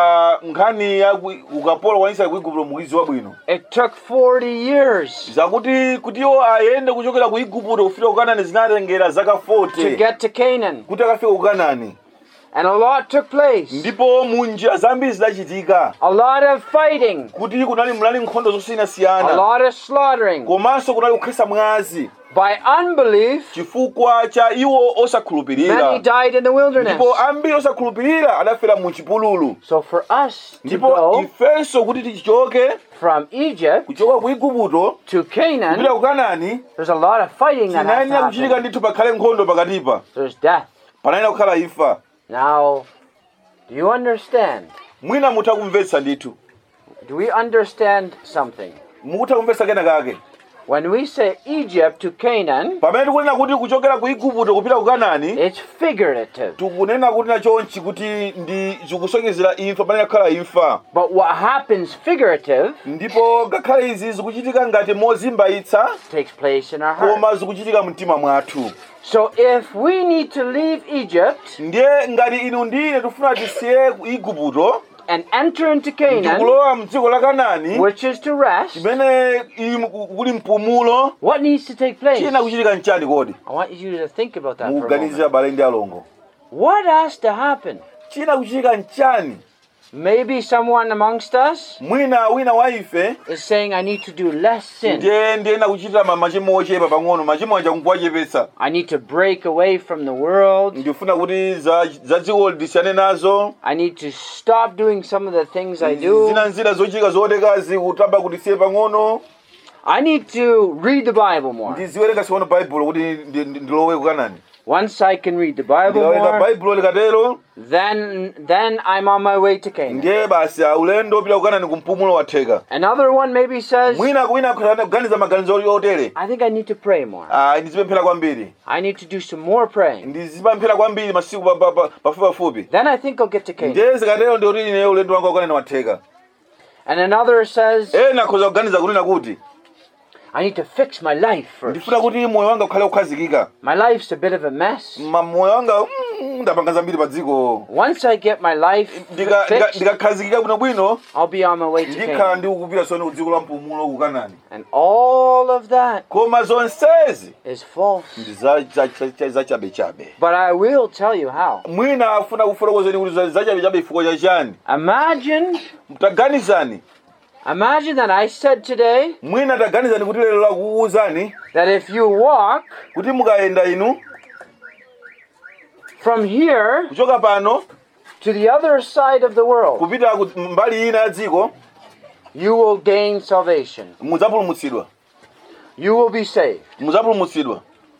Speaker 2: nkhani ya ukapolo wa Israeli ku Igupto mukuidziwa bwino.
Speaker 1: It took 40 years.
Speaker 2: Zakuti kutiwo ayende kuchokera ku Igupto kufika ku Kanaani zinatengera zaka 40.
Speaker 1: To get to Canaan.
Speaker 2: Kuti akafika ku Kanaani.
Speaker 1: And a lot took place.
Speaker 2: Ndipo munjira zambiri zidachitika.
Speaker 1: A lot of fighting.
Speaker 2: Kuti kunali nkhondo zosiyanasiyana.
Speaker 1: A lot of slaughtering.
Speaker 2: Komanso kunali kukhesa mwazi.
Speaker 1: By unbelief,
Speaker 2: chifukwa cha iwo osakhulupirira.
Speaker 1: many died in the wilderness.
Speaker 2: Ndipo ambiri osakhulupirira adafera mu chipululu.
Speaker 1: So for us to
Speaker 2: ndipo
Speaker 1: go
Speaker 2: ifenso kuti tichoke
Speaker 1: from Egypt
Speaker 2: kuchoka ku Igupto
Speaker 1: to Canaan,
Speaker 2: kupita ku Kanaani,
Speaker 1: there's a lot of fighting that has to
Speaker 2: tinayenera kuchitika
Speaker 1: happen.
Speaker 2: ndithu pakhale nkhondo pakatipa.
Speaker 1: There's death.
Speaker 2: Panayenera kukhala imfa.
Speaker 1: Now, do you understand?
Speaker 2: Mwina mutha kumvetsa ndithu.
Speaker 1: Do we understand something?
Speaker 2: Mukutha kumvetsa kena kake.
Speaker 1: When we say Egypt to Canaan,
Speaker 2: Pamene tikunena kuti kuchokera ku Igupto kupita ku Kanaani,
Speaker 1: it's figurative.
Speaker 2: tikunena kuti nachonchi kuti ndi zikusonyezera imfa pamene kukhala imfa.
Speaker 1: But what happens figurative
Speaker 2: Ndipo ngakhale izi zikuchitika ngati mozimbayitsa,
Speaker 1: takes place in our heart.
Speaker 2: koma zikuchitika mtima mwathu.
Speaker 1: So if we need to leave Egypt
Speaker 2: Ndiye ngati inu ndine tifuna tisiye ku Igupto
Speaker 1: and enter into Canaan,
Speaker 2: tikulowa mdziko la Kanaani,
Speaker 1: which is to rest,
Speaker 2: chimene kuli mpumulo,
Speaker 1: what needs to take place?
Speaker 2: china kuchitika nchani kodi?
Speaker 1: I want you to think about that for a
Speaker 2: Muganizira
Speaker 1: moment.
Speaker 2: abale ndi alongo.
Speaker 1: What has to happen?
Speaker 2: China kuchitika nchani?
Speaker 1: Maybe someone amongst us
Speaker 2: Mwina wina wa ife
Speaker 1: is saying, I need to do less sin.
Speaker 2: ndiyena kuchita machimo ochepa pang'ono, machimo aja kuwachepetsa.
Speaker 1: I need to break away from the world.
Speaker 2: Ndifuna kuti za dziko ndisiyane nazo.
Speaker 1: I need to stop doing some of the things I do.
Speaker 2: Zina nzira zochika zoonekazi kutamba kuti siye pang'ono.
Speaker 1: I need to read the Bible more.
Speaker 2: Ndiziwerenga siwono Bible kuti ndilowe ku Kanaani.
Speaker 1: Once I can read the Bible
Speaker 2: Ndikawerenga
Speaker 1: more,
Speaker 2: Bible likatero,
Speaker 1: then I'm on my way to Canaan.
Speaker 2: ndiye basi ulendo upita kukanani kumpumulo watheka.
Speaker 1: Another one maybe says,
Speaker 2: Mwina kuganiza maganizo yotere.
Speaker 1: I think I need to pray more.
Speaker 2: Ndizipemphera kwambiri.
Speaker 1: I need to do some more praying.
Speaker 2: Ndizipemphera kwambiri masiku pafupi.
Speaker 1: Then I think I'll get to Canaan.
Speaker 2: Ndiye zikatero ndi kuti ine ulendo wanga ukanani watheka.
Speaker 1: And another says,
Speaker 2: nakhoza kuganiza kunena kuti
Speaker 1: I need to fix my life first.
Speaker 2: ndifuna kuti moyo wanga ukhale ukhazikika.
Speaker 1: My life's a bit of a mess.
Speaker 2: Moyo wanga ndapanga zambiri pa dziko.
Speaker 1: Once I get my life fixed,
Speaker 2: ndikakhazikika bwino
Speaker 1: I'll be on my way to
Speaker 2: ndikhala
Speaker 1: Canaan.
Speaker 2: ndi kupita soni ku dziko la mpumulo kukanani.
Speaker 1: And all of that
Speaker 2: Koma zonsezi
Speaker 1: is false.
Speaker 2: ndi za chabechabe.
Speaker 1: But I will tell you how.
Speaker 2: Mwina afuna kufotokozeni kuti za chabechabe chifukwa chachani.
Speaker 1: Imagine that I said today
Speaker 2: Mwina taganizani kuti lero lakuuzani
Speaker 1: that if you walk
Speaker 2: kuti mukayenda inu
Speaker 1: from here
Speaker 2: kuchoka pano
Speaker 1: to the other side of the world,
Speaker 2: kupita mbali ina ya dziko,
Speaker 1: you will gain salvation.
Speaker 2: mudzapulumutsidwa.
Speaker 1: You will be saved.
Speaker 2: Mudzapulumutsidwa.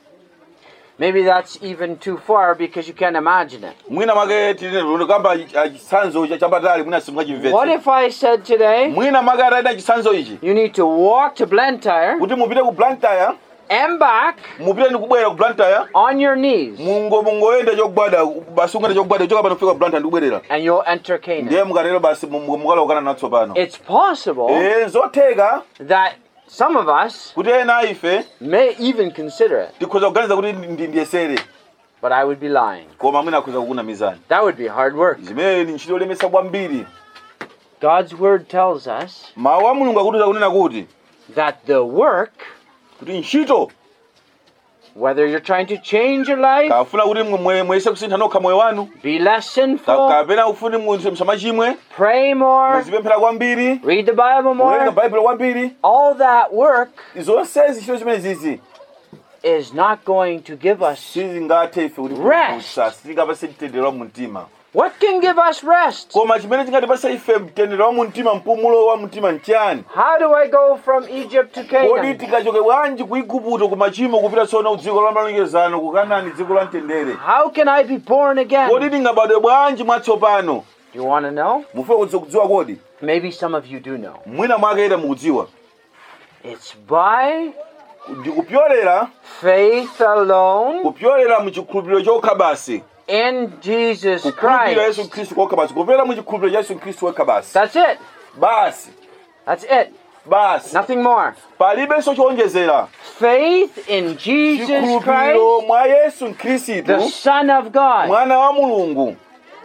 Speaker 1: Maybe that's even too far because you can't imagine it.
Speaker 2: Mwina make tine kamba chisanzo chapatali mwina simungachimvetse.
Speaker 1: What if I said today,
Speaker 2: mwina make ataida chisanzo ichi
Speaker 1: you need to walk to Blantyre
Speaker 2: kuti mupite ku Blantyre
Speaker 1: and back
Speaker 2: mupite ndi kubwera ku Blantyre
Speaker 1: on your knees,
Speaker 2: mungoyenda chokubwada basi ungenda chokubwada choka pano kufika ku Blantyre ndi kubwerera,
Speaker 1: and you'll enter Canaan?
Speaker 2: ndiye mukatero basi mukalokana natsopano.
Speaker 1: It's possible
Speaker 2: zotheka
Speaker 1: that some of us
Speaker 2: kuti ena ife
Speaker 1: may even consider it,
Speaker 2: tikhoza kuganiza kuti ndiyesere,
Speaker 1: but I would be lying.
Speaker 2: koma mwina akhoza kukunamizani.
Speaker 1: That would be hard work.
Speaker 2: Zimene ni ntchito yolemesa kwambiri.
Speaker 1: God's word tells us
Speaker 2: Mawu a Mulungu akutiza kunena kuti
Speaker 1: that the work,
Speaker 2: kuti ntchito,
Speaker 1: whether you're trying to change your life,
Speaker 2: kafuna kuti mwese kusintha nokha moyo wanu,
Speaker 1: be less sinful,
Speaker 2: kapena ufuni msamachimwe,
Speaker 1: pray more,
Speaker 2: muzipemphera kwambiri,
Speaker 1: read the Bible
Speaker 2: muwerenga
Speaker 1: more,
Speaker 2: Bible kwambiri,
Speaker 1: all that work
Speaker 2: zonsezi ntchito zimene zizi
Speaker 1: is not going to give us
Speaker 2: sizingathe ife kuti
Speaker 1: rest.
Speaker 2: sitingapase mtendere wa mumtima.
Speaker 1: What can give us rest?
Speaker 2: Koma chimene chingatipasa ife mtendere wa mumtima, mpumulo wa mumtima nchani?
Speaker 1: How do I go from Egypt to
Speaker 2: Kodi
Speaker 1: Canaan?
Speaker 2: tikachoke bwanji ku Igupto ku machimo kupita tsono ku dziko la malonjezano ku Kanaani, dziko la mtendere?
Speaker 1: How can I be born again?
Speaker 2: Kodi tingabadwe bwanji mwatsopano?
Speaker 1: Do you want to know?
Speaker 2: Mufuna kudziwa kodi?
Speaker 1: Maybe some of you do know.
Speaker 2: Mwina mwakayenda mukudziwa.
Speaker 1: It's by
Speaker 2: Ndikupyolera,
Speaker 1: faith alone
Speaker 2: kupyolera muchikhulupiriro chokha basi.
Speaker 1: in Jesus
Speaker 2: Kukhulupirira Yesu
Speaker 1: Christ.
Speaker 2: Khristu kokha basi. Kupyolera muchikhulupiriro cha Yesu Khristu kokha basi.
Speaker 1: That's it.
Speaker 2: Basi.
Speaker 1: That's it.
Speaker 2: Basi.
Speaker 1: Nothing more.
Speaker 2: Palibenso chowonjezera.
Speaker 1: Faith in Jesus
Speaker 2: Chikhulupiriro
Speaker 1: Christ,
Speaker 2: mwa Yesu
Speaker 1: the
Speaker 2: Khristu,
Speaker 1: Son of God.
Speaker 2: mwana wa Mulungu.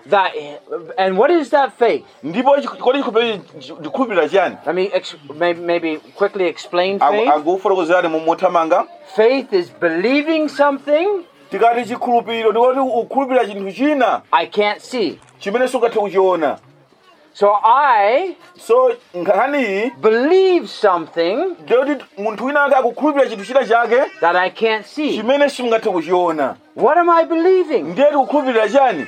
Speaker 1: And what is that faith?
Speaker 2: Ndipo kodi chikhulupirira chani?
Speaker 1: Let me maybe quickly explain faith.
Speaker 2: Akufotokozerani mothamanga.
Speaker 1: Faith is believing something
Speaker 2: Tikati chikhulupiriro ndikoti ukhulupirira chinthu china
Speaker 1: I can't see.
Speaker 2: chimene sungathe kuchiona.
Speaker 1: So I
Speaker 2: So nkhani
Speaker 1: believe something
Speaker 2: ndiyoti munthu wina ake akukhulupirira chinthu china chake
Speaker 1: that I can't see.
Speaker 2: chimene simungathe kuchiona.
Speaker 1: What am I believing?
Speaker 2: Ndiyeti kukhulupirira chani?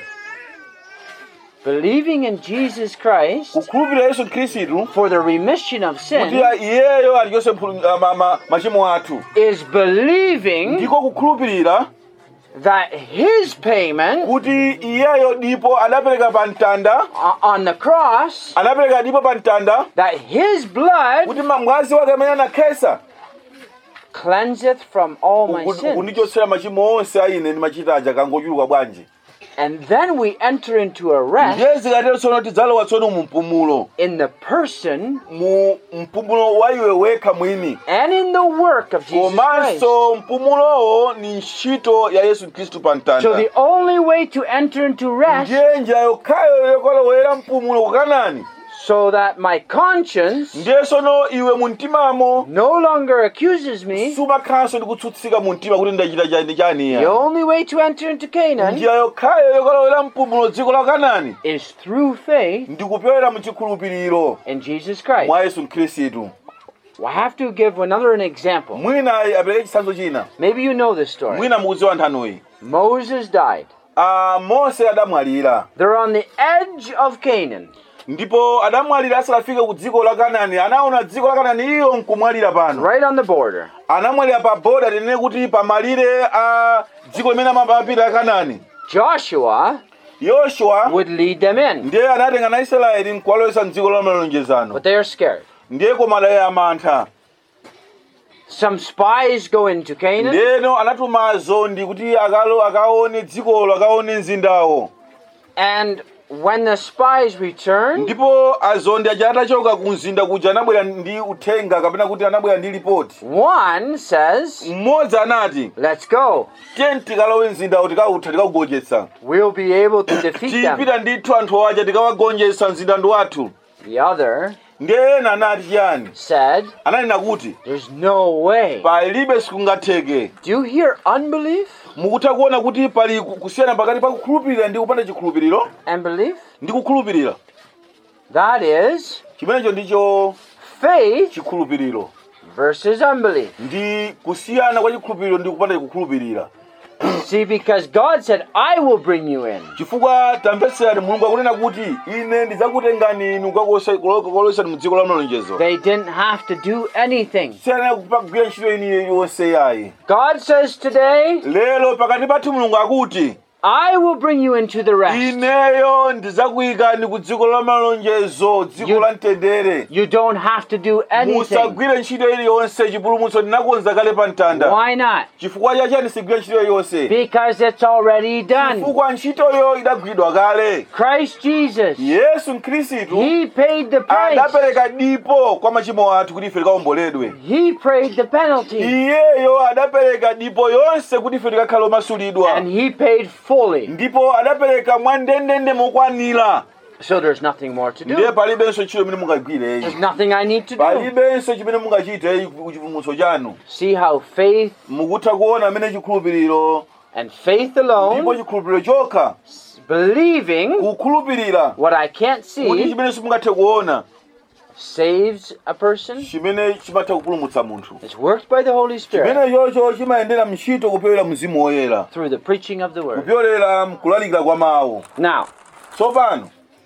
Speaker 1: Believing in Jesus Christ
Speaker 2: Kukhulupirira Yesu Khristu
Speaker 1: for the remission of
Speaker 2: kuti
Speaker 1: sin
Speaker 2: iyeyo aliyonse machimo athu.
Speaker 1: is believing
Speaker 2: Ndiko kukhulupirira
Speaker 1: that His payment
Speaker 2: kuti iyeyo ndipo anapereka pa mtanda,
Speaker 1: on the cross,
Speaker 2: anapereka ndipo pa mtanda
Speaker 1: that His blood
Speaker 2: kuti mwazi wake amene anakhesa
Speaker 1: cleanseth from all my sins.
Speaker 2: kundichotsera machimo onse a ine ndi machita aja kangochuluka bwanji.
Speaker 1: And then we enter into a rest
Speaker 2: Ndiye zikatero tsono tidzalowa tsono mu mpumulo,
Speaker 1: in the person
Speaker 2: mu mpumulo wa iwe wekha mwini.
Speaker 1: and in the work of Jesus Christ.
Speaker 2: Komanso mpumulowo ni ntchito ya Yesu Khristu pa
Speaker 1: So
Speaker 2: mtanda.
Speaker 1: the only way to enter into rest,
Speaker 2: Ndiye njira yokhayo yokolowera mpumulo kukanani.
Speaker 1: so that my conscience
Speaker 2: Ndiye sono iwe mu mtimamo
Speaker 1: no longer accuses me,
Speaker 2: sumakhalanso ndi kutsutsika mu mtima kuti ndachita chani
Speaker 1: the
Speaker 2: chani.
Speaker 1: only way to enter into Canaan
Speaker 2: Njira yokhayo yokolowera mpumulo dziko la Kanaani
Speaker 1: is through faith
Speaker 2: ndi kupyolera mu chikhulupiriro
Speaker 1: in Jesus Christ.
Speaker 2: mwa Yesu Khristu.
Speaker 1: I have to give an example.
Speaker 2: Mwina apereke chitsanzo china.
Speaker 1: Maybe you know this story.
Speaker 2: Mwina mukudziwa nthanoyi.
Speaker 1: Moses died.
Speaker 2: Mose adamwalira.
Speaker 1: They're on the edge of Canaan.
Speaker 2: Ndipo adamwalira asanafike ku dziko la Kanaani, anaona dziko la Kanaani iyo nkumwalira pano.
Speaker 1: Right on the border.
Speaker 2: Anamwalira pa border tinene kuti pamalire a dziko limene amapita la Kanaani.
Speaker 1: Joshua
Speaker 2: Yoshua
Speaker 1: would lead them in.
Speaker 2: ndiye anatenga na Israeli nkuwalowetsa mdziko la malonjezano.
Speaker 1: But they are scared.
Speaker 2: Ndiye koma adaye amantha.
Speaker 1: Some spies go into Canaan.
Speaker 2: Ndeno anatuma azondi kuti akaone dzikolo, akaone mzindawo.
Speaker 1: And when the spies returned,
Speaker 2: ndipo azondi aja atachoka ku mzinda kuja anabwera ndi uthenga kapena kuti anabwera ndi ripoti.
Speaker 1: one says,
Speaker 2: Mmodzi anati,
Speaker 1: let's go.
Speaker 2: tiye tikalowe mzindawo tikautha tikaugonjetsa.
Speaker 1: We'll be able to defeat them.
Speaker 2: Tipita ndithu anthu aja tikawagonjetsa mzinda wathu.
Speaker 1: The other
Speaker 2: Ndiye ena anati chiyani?
Speaker 1: said,
Speaker 2: Ananena kuti
Speaker 1: there's no way.
Speaker 2: palibe sikungatheke.
Speaker 1: Do you hear unbelief
Speaker 2: Mukutha kuona kuti pali kusiyana pakati pa kukhulupirira ndi kupanda chikhulupiriro?
Speaker 1: and belief?
Speaker 2: Ndi kukhulupirira.
Speaker 1: That is
Speaker 2: Chimenecho ndicho
Speaker 1: faith
Speaker 2: chikhulupiriro.
Speaker 1: versus unbelief.
Speaker 2: Ndi kusiyana kwa chikhulupiriro ndi kupanda kukhulupirira.
Speaker 1: See, because God said, I will bring you in.
Speaker 2: Chifukwa tamvetserani Mulungu akunena kuti ine ndidzakutengani inu kukalowetsani mu dziko la malonjezo.
Speaker 1: They didn't have to do anything.
Speaker 2: Siyana kugwira ntchito ine yonse yayi.
Speaker 1: God says today,
Speaker 2: Lero pakati pathu Mulungu akuti
Speaker 1: I will bring you into the rest.
Speaker 2: ineyo ndidzakuyikani ku dziko la malonjezo, dziko la mtendere.
Speaker 1: You don't have to do anything.
Speaker 2: Musagwire ntchito iliyonse, chipulumutso ndinakonza kale pa mtanda.
Speaker 1: Why not?
Speaker 2: Chifukwa chachani sigwire ntchito iliyonse?
Speaker 1: Because it's already done.
Speaker 2: Chifukwa ntchitoyo idagwiridwa kale.
Speaker 1: Christ Jesus,
Speaker 2: Yesu Mkhristu
Speaker 1: He paid the price.
Speaker 2: adapereka dipo kwa machimo athu kuti ife tikawomboledwe.
Speaker 1: He paid the penalty.
Speaker 2: Iyeyo adapereka dipo yonse kuti ife tikakhale omasulidwa.
Speaker 1: And He paid fully.
Speaker 2: Ndipo adapereka mwandendende mokwanira.
Speaker 1: So there's nothing more to
Speaker 2: Ndiye
Speaker 1: do.
Speaker 2: palibenso ntchito imene mungagwireyi.
Speaker 1: There's nothing I need to do.
Speaker 2: Palibenso chimene mungachite kuchipulumutso chanu.
Speaker 1: See how faith
Speaker 2: Mukutha kuona amene chikhulupiriro
Speaker 1: and faith
Speaker 2: ndipo
Speaker 1: alone,
Speaker 2: chikhulupiriro chokha
Speaker 1: believing
Speaker 2: kukhulupirira
Speaker 1: what I can't
Speaker 2: kuti
Speaker 1: see,
Speaker 2: chimene simungathe kuona
Speaker 1: saves a person.
Speaker 2: chimene chimatha kupulumutsa munthu.
Speaker 1: It's worked by the Holy Spirit
Speaker 2: Chimene chocho chimayendera mntchito kupyolera Mzimu Woyera,
Speaker 1: through the preaching of the Word.
Speaker 2: kupyolera mkulalikira kwa mawu.
Speaker 1: Now,
Speaker 2: Tsopano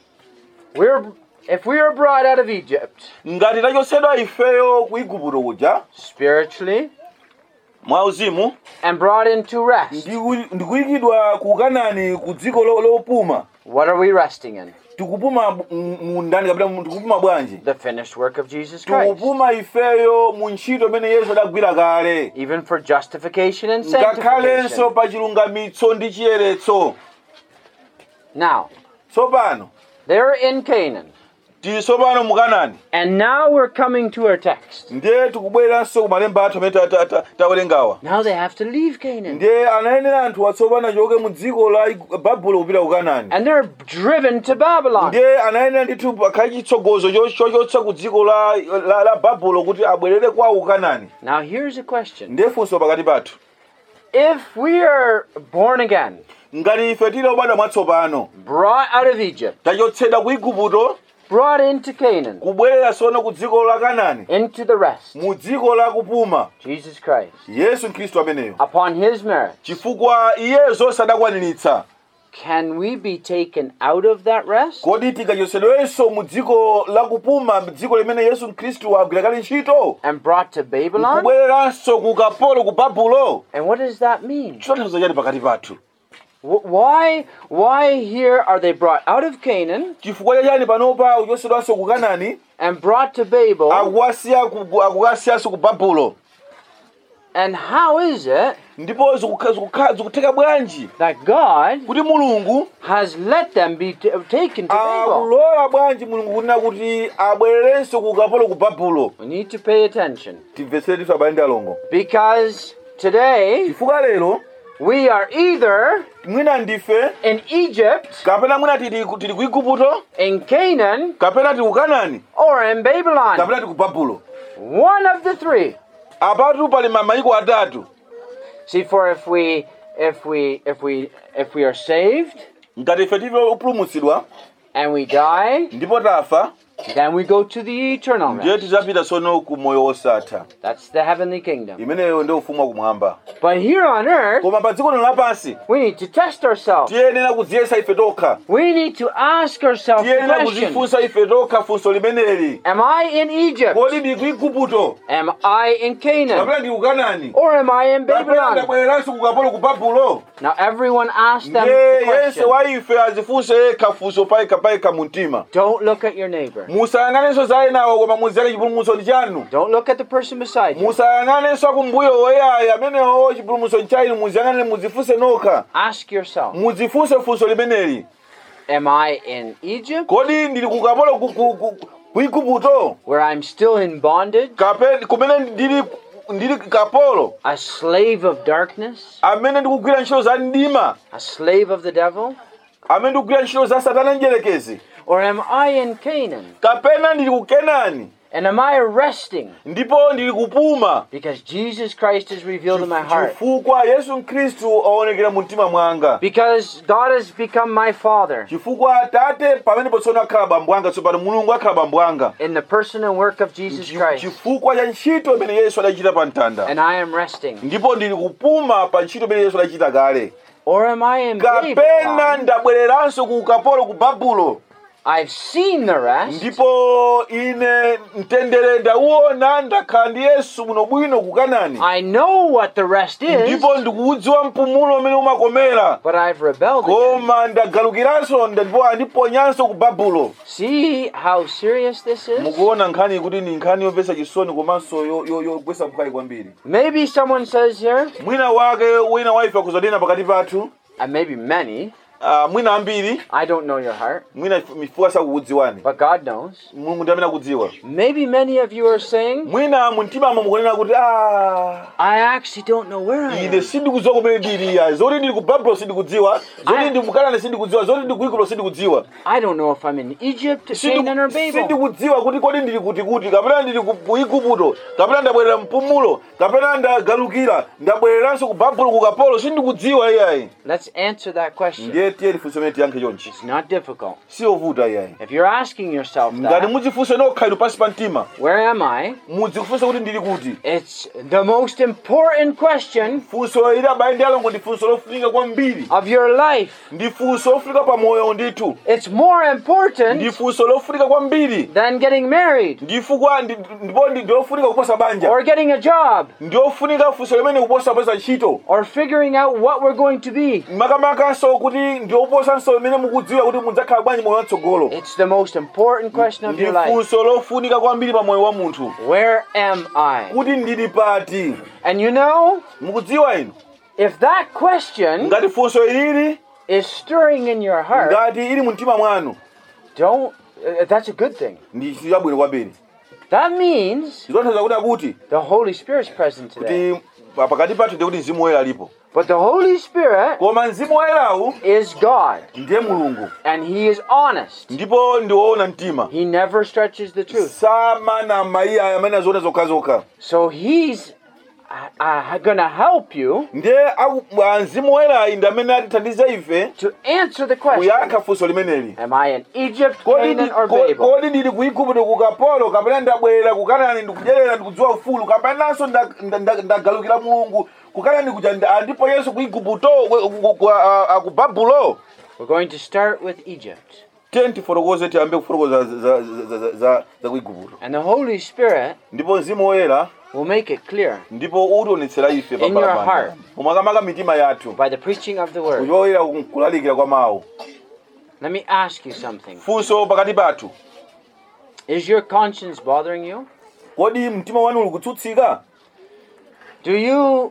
Speaker 1: if we are brought out of Egypt
Speaker 2: ngati tachotsedwa ifeyo ku Igupto kuja
Speaker 1: spiritually
Speaker 2: mwauzimu
Speaker 1: and brought into rest,
Speaker 2: ndikuyikidwa ku Kanaani ku dziko lopuma,
Speaker 1: what are we resting in?
Speaker 2: tikupuma mundani kapena tikupuma bwanji?
Speaker 1: The finished work of Jesus Christ.
Speaker 2: Tikupuma ifeyo mu ntchito imene Yesu adagwira kale,
Speaker 1: Even for justification and
Speaker 2: ngakhalenso
Speaker 1: sanctification.
Speaker 2: pa chilungamitso ndi chiyeretso.
Speaker 1: Now,
Speaker 2: Tsopano
Speaker 1: they're in Canaan.
Speaker 2: tsopano mu Kanaani.
Speaker 1: And now we're coming to our text.
Speaker 2: Ndiye tikubweranso ku malemba athu amene tawerengawa.
Speaker 1: Now they have to leave Canaan.
Speaker 2: Ndiye anayenera anthu atsopano achoke mu dziko la Babulo kupita ku Kanaani.
Speaker 1: And they're driven to Babylon.
Speaker 2: Ndiye anayenera ndithu pakhale chitsogozo chochotsa ku dziko la Babulo kuti abwerere kwawo ku Kanaani.
Speaker 1: Now here's a question.
Speaker 2: Ndiye funso pakati pathu.
Speaker 1: If we are born again,
Speaker 2: Ngati ife tili obadwa mwatsopano,
Speaker 1: brought out of Egypt,
Speaker 2: tachotsedwa ku Igupto,
Speaker 1: brought into Canaan,
Speaker 2: kubwerera sono ku dziko la Kanaani,
Speaker 1: into the rest,
Speaker 2: mu dziko la kupuma,
Speaker 1: Jesus Christ,
Speaker 2: Yesu Khristu ameneyo.
Speaker 1: upon His merit,
Speaker 2: Chifukwa iye zonse adakwaniritsa.
Speaker 1: can we be taken out of that rest?
Speaker 2: Kodi tikachotsedwenso mu dziko la kupuma, dziko limene Yesu Khristu agwira kale ntchito,
Speaker 1: And brought to Babylon?
Speaker 2: kubwereranso ku ukapolo ku Babulo?
Speaker 1: And what does that mean?
Speaker 2: Chitanthauzo chani pakati pathu?
Speaker 1: Why here are they brought out of Canaan
Speaker 2: Chifukwa chani panopa uchotsedwanso ku Kanaani,
Speaker 1: and brought to Babel?
Speaker 2: akukasiyanso ku Babulo?
Speaker 1: And how is it
Speaker 2: Ndipo zikutheka bwanji
Speaker 1: that God
Speaker 2: kuti Mulungu
Speaker 1: has let them be taken to Babel?
Speaker 2: akulola bwanji Mulungu kunena kuti abwererenso ku ukapolo ku Babulo?
Speaker 1: We need to pay attention.
Speaker 2: Timvetsere tiso abale ndi alongo.
Speaker 1: Because today
Speaker 2: Chifukwa lero
Speaker 1: we are either
Speaker 2: mwina ndife
Speaker 1: in Egypt,
Speaker 2: kapena mwina tili ku Igupto,
Speaker 1: in Canaan,
Speaker 2: kapena tili ku Kanaani,
Speaker 1: or in Babylon.
Speaker 2: kapena tili ku Babulo.
Speaker 1: One of the three.
Speaker 2: Apatu pali mayiko atatu.
Speaker 1: See, for if we are saved
Speaker 2: Ngati ife tive upulumutsidwa
Speaker 1: and we die,
Speaker 2: ndipo tafa,
Speaker 1: Then we go to the eternal
Speaker 2: ndiye
Speaker 1: rest.
Speaker 2: tizapita sono ku moyo wosatha.
Speaker 1: That's the heavenly kingdom.
Speaker 2: Imeneyo ndio ufumu wa kumwamba.
Speaker 1: But here on earth,
Speaker 2: Koma pa dziko lino lapansi
Speaker 1: we need to test ourselves.
Speaker 2: tiyenera kudziyesa ife tokha.
Speaker 1: We need to ask ourselves the
Speaker 2: Tiyenera
Speaker 1: question,
Speaker 2: kudzifunsa ife tokha funso limeneli.
Speaker 1: am I in Egypt?
Speaker 2: Kodi ndi ku Igupto?
Speaker 1: Am I in Canaan?
Speaker 2: Kapena ndi ku Kanaani?
Speaker 1: Or am I in
Speaker 2: Kapena
Speaker 1: Babylon?
Speaker 2: ndabwereranso ku kapolo ku Babulo?
Speaker 1: Now everyone asks them the
Speaker 2: Yense
Speaker 1: question.
Speaker 2: wa ife azifunse yekha funso payekha mu mtima.
Speaker 1: Don't look at your neighbor.
Speaker 2: Musayang'anenso za enawo koma muziyake chipulumutso ndi chanu.
Speaker 1: Don't look at the person beside you.
Speaker 2: Musayang'anenso akumbuyo woyaya amenewo chipulumutso nchainu muziyang'anene muzifunse nokha.
Speaker 1: Ask yourself,
Speaker 2: Muzifunse funso limeneli.
Speaker 1: am I in Egypt,
Speaker 2: Kodi ndili ku kapolo ku Igupto?
Speaker 1: where I'm still in bondage,
Speaker 2: Kapena kumene ndili kapolo?
Speaker 1: a slave of darkness,
Speaker 2: Amene ndikugwira ntchito za mdima?
Speaker 1: a slave of the devil?
Speaker 2: Amene ndikugwira ntchito za Satana njelekezi?
Speaker 1: Or am I in Canaan?
Speaker 2: Kapena ndili ku Kenani?
Speaker 1: And am I resting
Speaker 2: Ndipo ndili kupuma?
Speaker 1: because Jesus Christ is revealed in my heart?
Speaker 2: Chifukwa Yesu Khristu aonekera mu mtima mwanga.
Speaker 1: Because God has become my Father
Speaker 2: Chifukwa Atate pamene potsona akhala bambo anga tsopano Mulungu akhala bambo anga.
Speaker 1: in the person and work of Jesus Christ.
Speaker 2: Chifukwa cha ntchito imene Yesu adachita pa mtanda.
Speaker 1: And I am resting.
Speaker 2: Ndipo ndili kupuma pa ntchito imene Yesu adachita kale.
Speaker 1: Or am I in
Speaker 2: Kapena
Speaker 1: Babylon?
Speaker 2: ndabwereranso ku kapolo ku Babulo.
Speaker 1: I've seen the rest,
Speaker 2: Ndipo ine mtendere ndauona ndakhala ndi Yesu muno bwino ku Kanaani.
Speaker 1: I know what the rest is,
Speaker 2: Ndipo ndikuudziwa mpumulo umene umakomera.
Speaker 1: but I've rebelled against.
Speaker 2: Koma ndagalukiranso ndipo andiponyanso ku Babulo.
Speaker 1: See how serious this is?
Speaker 2: Mukuona nkhani kuti ni nkhani yopesa chisoni komanso yogwesa mphwayi kwambiri.
Speaker 1: Maybe someone says here,
Speaker 2: Mwina wake wina waife akuzanena pakati pathu.
Speaker 1: and maybe many,
Speaker 2: Mwina ambiri.
Speaker 1: I don't know your heart,
Speaker 2: Mwina mifuwa sakukudziwani.
Speaker 1: but God knows.
Speaker 2: Mulungu ndiye amene akudziwa.
Speaker 1: Maybe many of you are saying,
Speaker 2: Mwina mumtimamo mukunena kuti
Speaker 1: I actually don't know where I
Speaker 2: ine
Speaker 1: am.
Speaker 2: sindikudziwa kumene ndili. Zoti ndili ku Babulo sindikudziwa. Zoti ndi ku Kanaani sindikudziwa. Zoti ndi ku Igupto sindikudziwa.
Speaker 1: I don't know if I'm in Egypt, Canaan, or Babel.
Speaker 2: Sindikudziwa kuti kodi ndili kuti kapena ndili ku Igupto, kapena ndabwerera mpumulo, kapena ndagalukira, ndabwereranso ku Babulo ku kapolo sindikudziwa iyayi.
Speaker 1: Let's answer that question.
Speaker 2: Ndiye tiye tifunse mene tiyankhe chonchi.
Speaker 1: It's not difficult.
Speaker 2: Siyovuta iyayi.
Speaker 1: If you're asking yourself
Speaker 2: Ngati
Speaker 1: that,
Speaker 2: mudzifunse nokha inu pansi pa mtima,
Speaker 1: where am I?
Speaker 2: mudzifunse kuti ndili kuti.
Speaker 1: It's the most important question
Speaker 2: Funso ili abayi ndi alongo ndi funso lofunika kwambiri.
Speaker 1: of your life.
Speaker 2: Ndi funso lofunika pa moyo ndithu.
Speaker 1: It's more
Speaker 2: Ndi
Speaker 1: important
Speaker 2: funso lofunika kwambiri.
Speaker 1: than getting married
Speaker 2: Ndifukwa ndipo ndi lofunika kuposa banja.
Speaker 1: or getting a job
Speaker 2: Ndiofunika funso limene kuposa posa ntchito.
Speaker 1: or figuring out what we're going to be.
Speaker 2: Makamakaso kuti ndioposanso limene mukudziwa kuti mudzakhala bwanji moyo watsogolo.
Speaker 1: It's the most important question of your life.
Speaker 2: Funso lofunika kwambiri pa moyo wa munthu.
Speaker 1: Where am I?
Speaker 2: Kuti ndili pati.
Speaker 1: And you know,
Speaker 2: Mukudziwa inu?
Speaker 1: if that question
Speaker 2: Ngati funso ilili,
Speaker 1: is stirring in your heart,
Speaker 2: ngati ili mu mtima mwanu,
Speaker 1: that's a good thing.
Speaker 2: ndi chinthu chabwino kwambiri.
Speaker 1: That means
Speaker 2: Zotanthauza kuti
Speaker 1: the Holy Spirit's present today.
Speaker 2: kuti pakati pathu ndiye kuti Mzimu Woyera alipo.
Speaker 1: But the Holy Spirit
Speaker 2: Koma Mzimu Woyerawu
Speaker 1: is God,
Speaker 2: ndiye Mulungu.
Speaker 1: and He is honest.
Speaker 2: Ndipo ndiwoona mtima.
Speaker 1: He never stretches the truth.
Speaker 2: Samana mayi amene azoona zokhazokha.
Speaker 1: So He's going to help you
Speaker 2: Ndiye Mzimu Woyera ndi amene atithandize ife
Speaker 1: to answer the question.
Speaker 2: kuyankha funso limeneli.
Speaker 1: Am I in Egypt, Canaan, or Babel?
Speaker 2: Kodi ndili ku Igupto ku kapolo kapena ndabwerera ku Kanaani ndikudyerera ndikudziwa ufulu kapenanso ndagalukira Mulungu ku Kanaani kuja ndipo Yesu ku Igupto ku Babulo.
Speaker 1: We're going to start with Egypt.
Speaker 2: Tifotokoze tiyambe kufotokoza za ku Igupto.
Speaker 1: And the Holy Spirit
Speaker 2: Ndipo Mzimu Woyera
Speaker 1: will make it clear
Speaker 2: ndipo utionetsera ife
Speaker 1: in your heart
Speaker 2: mumakamaka mitima yathu
Speaker 1: by the preaching of the Word.
Speaker 2: kuyoyera kulalikira kwa mawu.
Speaker 1: Let me ask you something.
Speaker 2: Funso pakati pathu,
Speaker 1: Is your conscience bothering you?
Speaker 2: kodi mtima wanu uli kutsutsika?
Speaker 1: Do you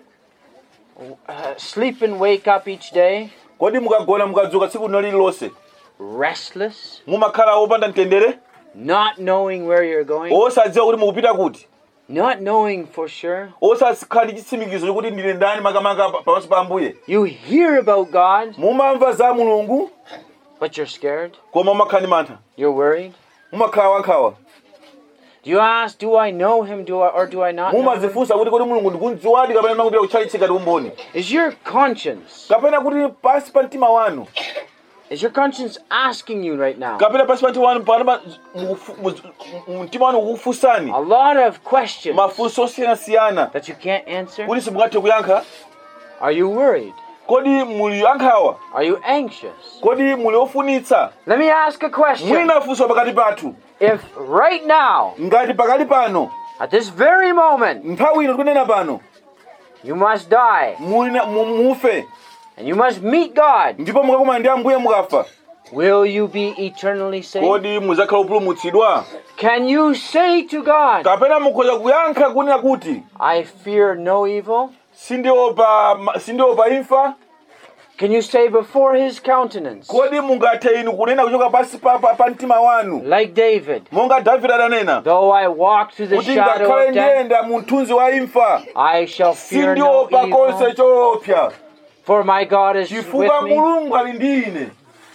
Speaker 1: sleep and wake up each day
Speaker 2: Kodi mukagona mukadzuka tsiku lililonse
Speaker 1: restless,
Speaker 2: mumakhala opanda mtendere,
Speaker 1: not knowing where you're going,
Speaker 2: osadziwa kuti mukupita kuti,
Speaker 1: not knowing for sure?
Speaker 2: osakhala ndi chitsimikizo chokuti ndine ndani makamaka pamaso pa Ambuye?
Speaker 1: You hear about God,
Speaker 2: Mumamva za Mulungu
Speaker 1: but you're scared,
Speaker 2: koma mumakhala ndi mantha,
Speaker 1: you're worried.
Speaker 2: mumakhala wankhawa.
Speaker 1: Do you ask, do I know Him, or do I not know Him?
Speaker 2: Mumadzifunsa kuti kodi Mulungu ndikumudziwadi kapena ndikupita kutchalitchi ngati umboni,
Speaker 1: Is your conscience,
Speaker 2: kapena kuti pansi pa mtima wanu
Speaker 1: Is your conscience asking you right now?
Speaker 2: kapena pansi pa mtima wanu panapa mtima wanu ukufunsani
Speaker 1: A lot of questions
Speaker 2: mafunso osiyanasiyana
Speaker 1: that you can't answer.
Speaker 2: kuti simungathe kuyankha?
Speaker 1: Are you worried?
Speaker 2: Kodi muli ankhawa?
Speaker 1: Are you anxious?
Speaker 2: Kodi muli ofunitsa?
Speaker 1: Let me ask a question.
Speaker 2: Mwina funso pakati pathu.
Speaker 1: If right now,
Speaker 2: Ngati pakali pano,
Speaker 1: at this very moment,
Speaker 2: nthawi ino tikunena pano,
Speaker 1: you must die
Speaker 2: mufe,
Speaker 1: and you must meet God,
Speaker 2: ndipo mukakumana ndi Ambuye mukafa,
Speaker 1: will you be eternally saved?
Speaker 2: kodi muzakhala opulumutsidwa?
Speaker 1: Can you say to God,
Speaker 2: Kapena mukhoza kuyankha kunena kuti,
Speaker 1: I fear no evil?
Speaker 2: sindiopa imfa?
Speaker 1: Can you say before his countenance,
Speaker 2: Kodi mungathe inu kunena kuchoka pansi pa mtima wanu?
Speaker 1: like David,
Speaker 2: Monga Davide adanena,
Speaker 1: though I walk through the
Speaker 2: kuti
Speaker 1: shadow
Speaker 2: ngakhale
Speaker 1: of death,
Speaker 2: ndiyenda mu mthunzi wa imfa,
Speaker 1: I shall fear no
Speaker 2: sindiopa konse
Speaker 1: evil,
Speaker 2: choopsa,
Speaker 1: for my God is
Speaker 2: chifukwa
Speaker 1: with me?
Speaker 2: Mulungu ali ndi ine.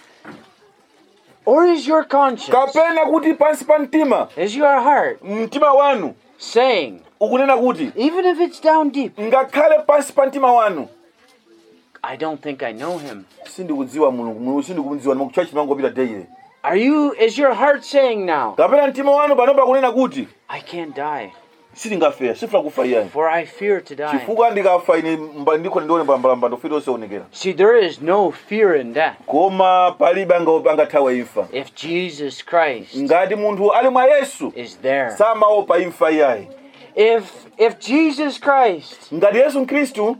Speaker 1: Or is your conscience,
Speaker 2: Kapena kuti pansi pa mtima,
Speaker 1: is your heart
Speaker 2: mtima wanu
Speaker 1: saying,
Speaker 2: ukunena kuti,
Speaker 1: even if it's down deep,
Speaker 2: ngakhale pansi pa mtima wanu,
Speaker 1: I don't think I know him?
Speaker 2: sindikudziwa Mulungu sindikumudziwa mukuchachi mangopita daily.
Speaker 1: Is your heart saying now,
Speaker 2: Kapena mtima wanu panopa kunena kuti,
Speaker 1: I can't die,
Speaker 2: sindingafera, sifuna kufa iyani.
Speaker 1: for I fear to die?
Speaker 2: Chifukwa ndikafa ine ndiko ndione mbalamba ndofita osaonekera.
Speaker 1: See, there is no fear in death.
Speaker 2: Koma palibe angathawe imfa.
Speaker 1: If Jesus Christ
Speaker 2: Ngati munthu ali mwa Yesu,
Speaker 1: is there.
Speaker 2: samaopa imfa iyayi.
Speaker 1: If Jesus Christ
Speaker 2: Ngati Yesu Khristu,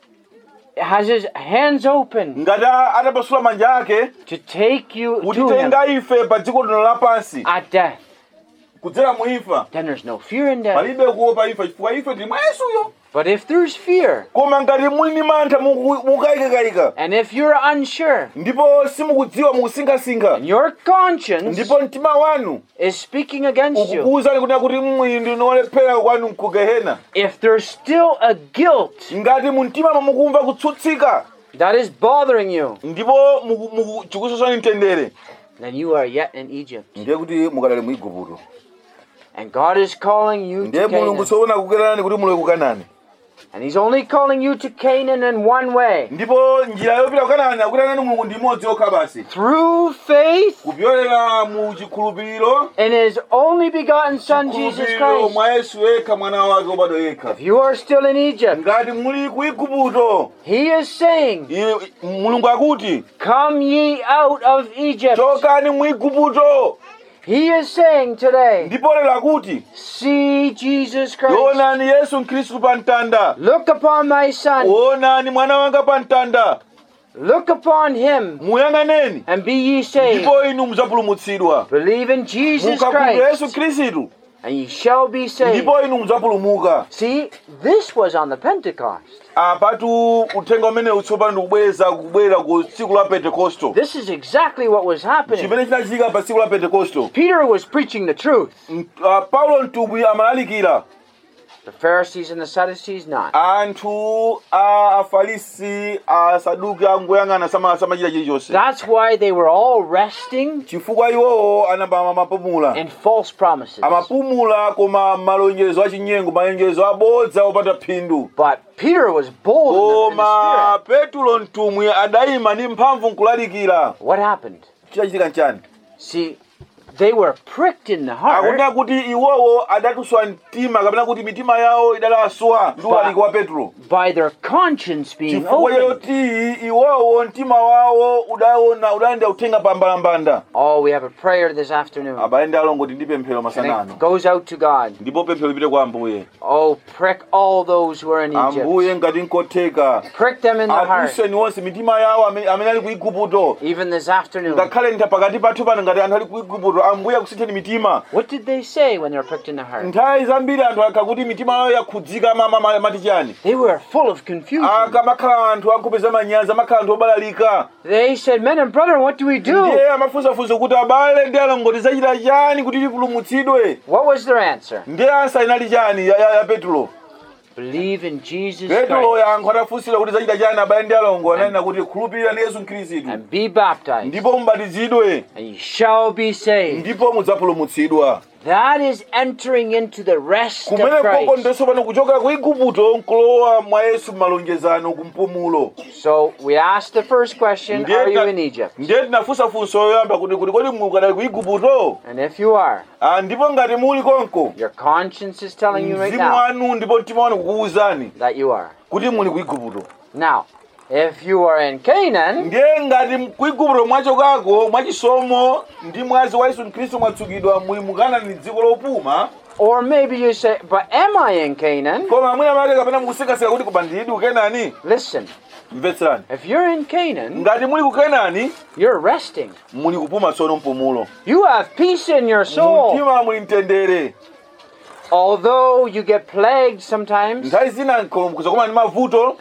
Speaker 1: has his hands open
Speaker 2: ngati atapasula manja ake,
Speaker 1: to take you to him
Speaker 2: kutitenga ife pa dziko lino lapansi,
Speaker 1: at death,
Speaker 2: kudzera mu imfa,
Speaker 1: then there's no fear in death.
Speaker 2: palibe kuopa imfa chifukwa ife tili mwa Yesuyo.
Speaker 1: But if there's fear,
Speaker 2: Koma ngati muli ndi mantha mukayikakayika,
Speaker 1: and if you're unsure,
Speaker 2: ndipo simukudziwa mukusinkhasinkha,
Speaker 1: and your conscience
Speaker 2: ndipo mtima wanu
Speaker 1: is speaking against you,
Speaker 2: ukukuwuzani kunena kuti mwindi nolephera kwanu mkugehena,
Speaker 1: if there's still a guilt
Speaker 2: ngati mu mtima mukumva kutsutsika,
Speaker 1: that is bothering you,
Speaker 2: ndipo chikusosani mtendere,
Speaker 1: then you are yet in Egypt.
Speaker 2: ndiye kuti mukadali mu Igupto.
Speaker 1: And God is calling you
Speaker 2: Ndiye
Speaker 1: to
Speaker 2: Mulungu
Speaker 1: Canaan.
Speaker 2: soona kukerani kuti mulowe ku Kanaani.
Speaker 1: And he's only calling you to Canaan in one way.
Speaker 2: Ndipo njira yopita ku Kanaani akuti Mulungu ndi imodzi yokha basi.
Speaker 1: Through faith
Speaker 2: Kupyolera mu chikhulupiriro,
Speaker 1: in his only begotten Son, Jesus
Speaker 2: chikhulupiriro
Speaker 1: Christ.
Speaker 2: mwa Yesu yekha mwana wake wobadwa yekha.
Speaker 1: If you are still in Egypt,
Speaker 2: Ngati muli ku Igupto,
Speaker 1: he is saying,
Speaker 2: Mulungu akuti,
Speaker 1: come ye out of Egypt.
Speaker 2: chokani mu Igupto.
Speaker 1: He is saying today,
Speaker 2: Ndipo lero akuti,
Speaker 1: see Jesus Christ.
Speaker 2: onani Yesu Khristu pa mtanda.
Speaker 1: Look upon my Son.
Speaker 2: Onani mwana wanga pa mtanda.
Speaker 1: Look upon him
Speaker 2: Muyang'aneni,
Speaker 1: and be ye saved.
Speaker 2: ndipo inu mudzapulumutsidwa.
Speaker 1: Believe in Jesus
Speaker 2: Mukakhulupirira Yesu
Speaker 1: Christ
Speaker 2: Khristu,
Speaker 1: and ye shall be saved.
Speaker 2: ndipo inu mudzapulumuka.
Speaker 1: See, this was on the Pentecost.
Speaker 2: Apatu uthenga umene utsopano ndikubwera ku tsiku la Pentekosto.
Speaker 1: This is exactly what was happening.
Speaker 2: Chimene chinachitika pa tsiku la Pentekosto.
Speaker 1: Peter was preaching the truth.
Speaker 2: Paulo mtumwi amalalikira.
Speaker 1: The Pharisees and the Sadducees not.
Speaker 2: Anthu Afarisi, Asaduki angoyang'ana samachita chilichonse.
Speaker 1: That's why they were all resting
Speaker 2: Chifukwa iwowo anamba amapumula.
Speaker 1: in false promises.
Speaker 2: Amapumula koma malonjezo achinyengo, malonjezo abodza opanda phindu.
Speaker 1: But Peter was bold in the
Speaker 2: Koma
Speaker 1: spirit.
Speaker 2: Petulo mtumwi adayima ndi mphamvu nkulalikira.
Speaker 1: What happened?
Speaker 2: Chinachitika nchani?
Speaker 1: See, they were pricked in the heart
Speaker 2: Akuna kuti iwowo adatuswa mtima kapena kuti mitima yawo idalaswa ndi ulaliki wa Petro.
Speaker 1: by their conscience being
Speaker 2: Chifukwa
Speaker 1: open.
Speaker 2: yoti iwowo mtima wawo udayenda uthenga pa mbalambanda.
Speaker 1: Oh, we have a prayer this afternoon.
Speaker 2: Abayenda alongoti ndi pemphero
Speaker 1: And
Speaker 2: masanano.
Speaker 1: it goes out to God.
Speaker 2: Ndipo pemphero lipite kwa Ambuye.
Speaker 1: Oh, prick all those who are in Egypt.
Speaker 2: Ambuye ngati nkotheka.
Speaker 1: Prick them in the heart.
Speaker 2: Atuseni onse mitima yawo amene ali ku Igupto.
Speaker 1: Even this afternoon.
Speaker 2: Ngakhale ntha pakati pathu pano ngati anthu ali ku Igupto, Ambuye akusintheni mitima.
Speaker 1: What did they say when they were pricked in the heart?
Speaker 2: Nthawi zambiri anthu akakuti mitima yawo yakhudzika mati chani.
Speaker 1: They were full of confusion.
Speaker 2: Akamakhala anthu akupeza manyazi, amakhala anthu obalalika.
Speaker 1: They said, men and brethren, what do we do?
Speaker 2: Ndiye amafunsafunsa kuti abale ndi alongoti zachita chani kuti tipulumutsidwe.
Speaker 1: What was their answer?
Speaker 2: Ndiye ansa inali chani ya Petro.
Speaker 1: Believe in Jesus
Speaker 2: Petro
Speaker 1: Christ
Speaker 2: yankho atafunsira kuti zachita chani abale ndi alongo ananena kuti khulupirira Yesu Khristu
Speaker 1: and be baptized,
Speaker 2: ndipo mubatizidwe
Speaker 1: and ye shall be saved.
Speaker 2: ndipo mudzapulumutsidwa.
Speaker 1: That is entering into the rest of
Speaker 2: kumene koko
Speaker 1: Christ.
Speaker 2: ndiso pano kuchoka ku Igupto nkulowa mwa Yesu malonjezano kumpumulo.
Speaker 1: So we asked the first question, are you in Egypt?
Speaker 2: Ndiye tinafunsa funso yoyamba kuti kodi mukadali ku Igupto?
Speaker 1: And if you are,
Speaker 2: Ndipo ngati muli konko,
Speaker 1: your conscience is telling you right
Speaker 2: mzimu
Speaker 1: now
Speaker 2: wanu ndipo mtima wanu kukuwuzani
Speaker 1: that you are.
Speaker 2: kuti muli ku Igupto.
Speaker 1: Now, if you are in Canaan,
Speaker 2: Ndiye ngati ku Igupto mwachokako mwachisomo ndi mwazi wa Yesu Khristu mwatsukidwa muli mukana ni dziko lopuma.
Speaker 1: or maybe you say, but am I in Canaan?
Speaker 2: Koma mwina mwake kapena mukusikasika kuti kubandilidi ku Kenani.
Speaker 1: Listen,
Speaker 2: Mvetserani.
Speaker 1: if you're in Canaan,
Speaker 2: Ngati muli ku Kenani,
Speaker 1: you're resting.
Speaker 2: muli kupuma tsono mpumulo.
Speaker 1: You have peace in your soul.
Speaker 2: Mtima muli mtendere.
Speaker 1: Although you get plagued sometimes,
Speaker 2: Nthawi zina kuzakumana ndi mavuto.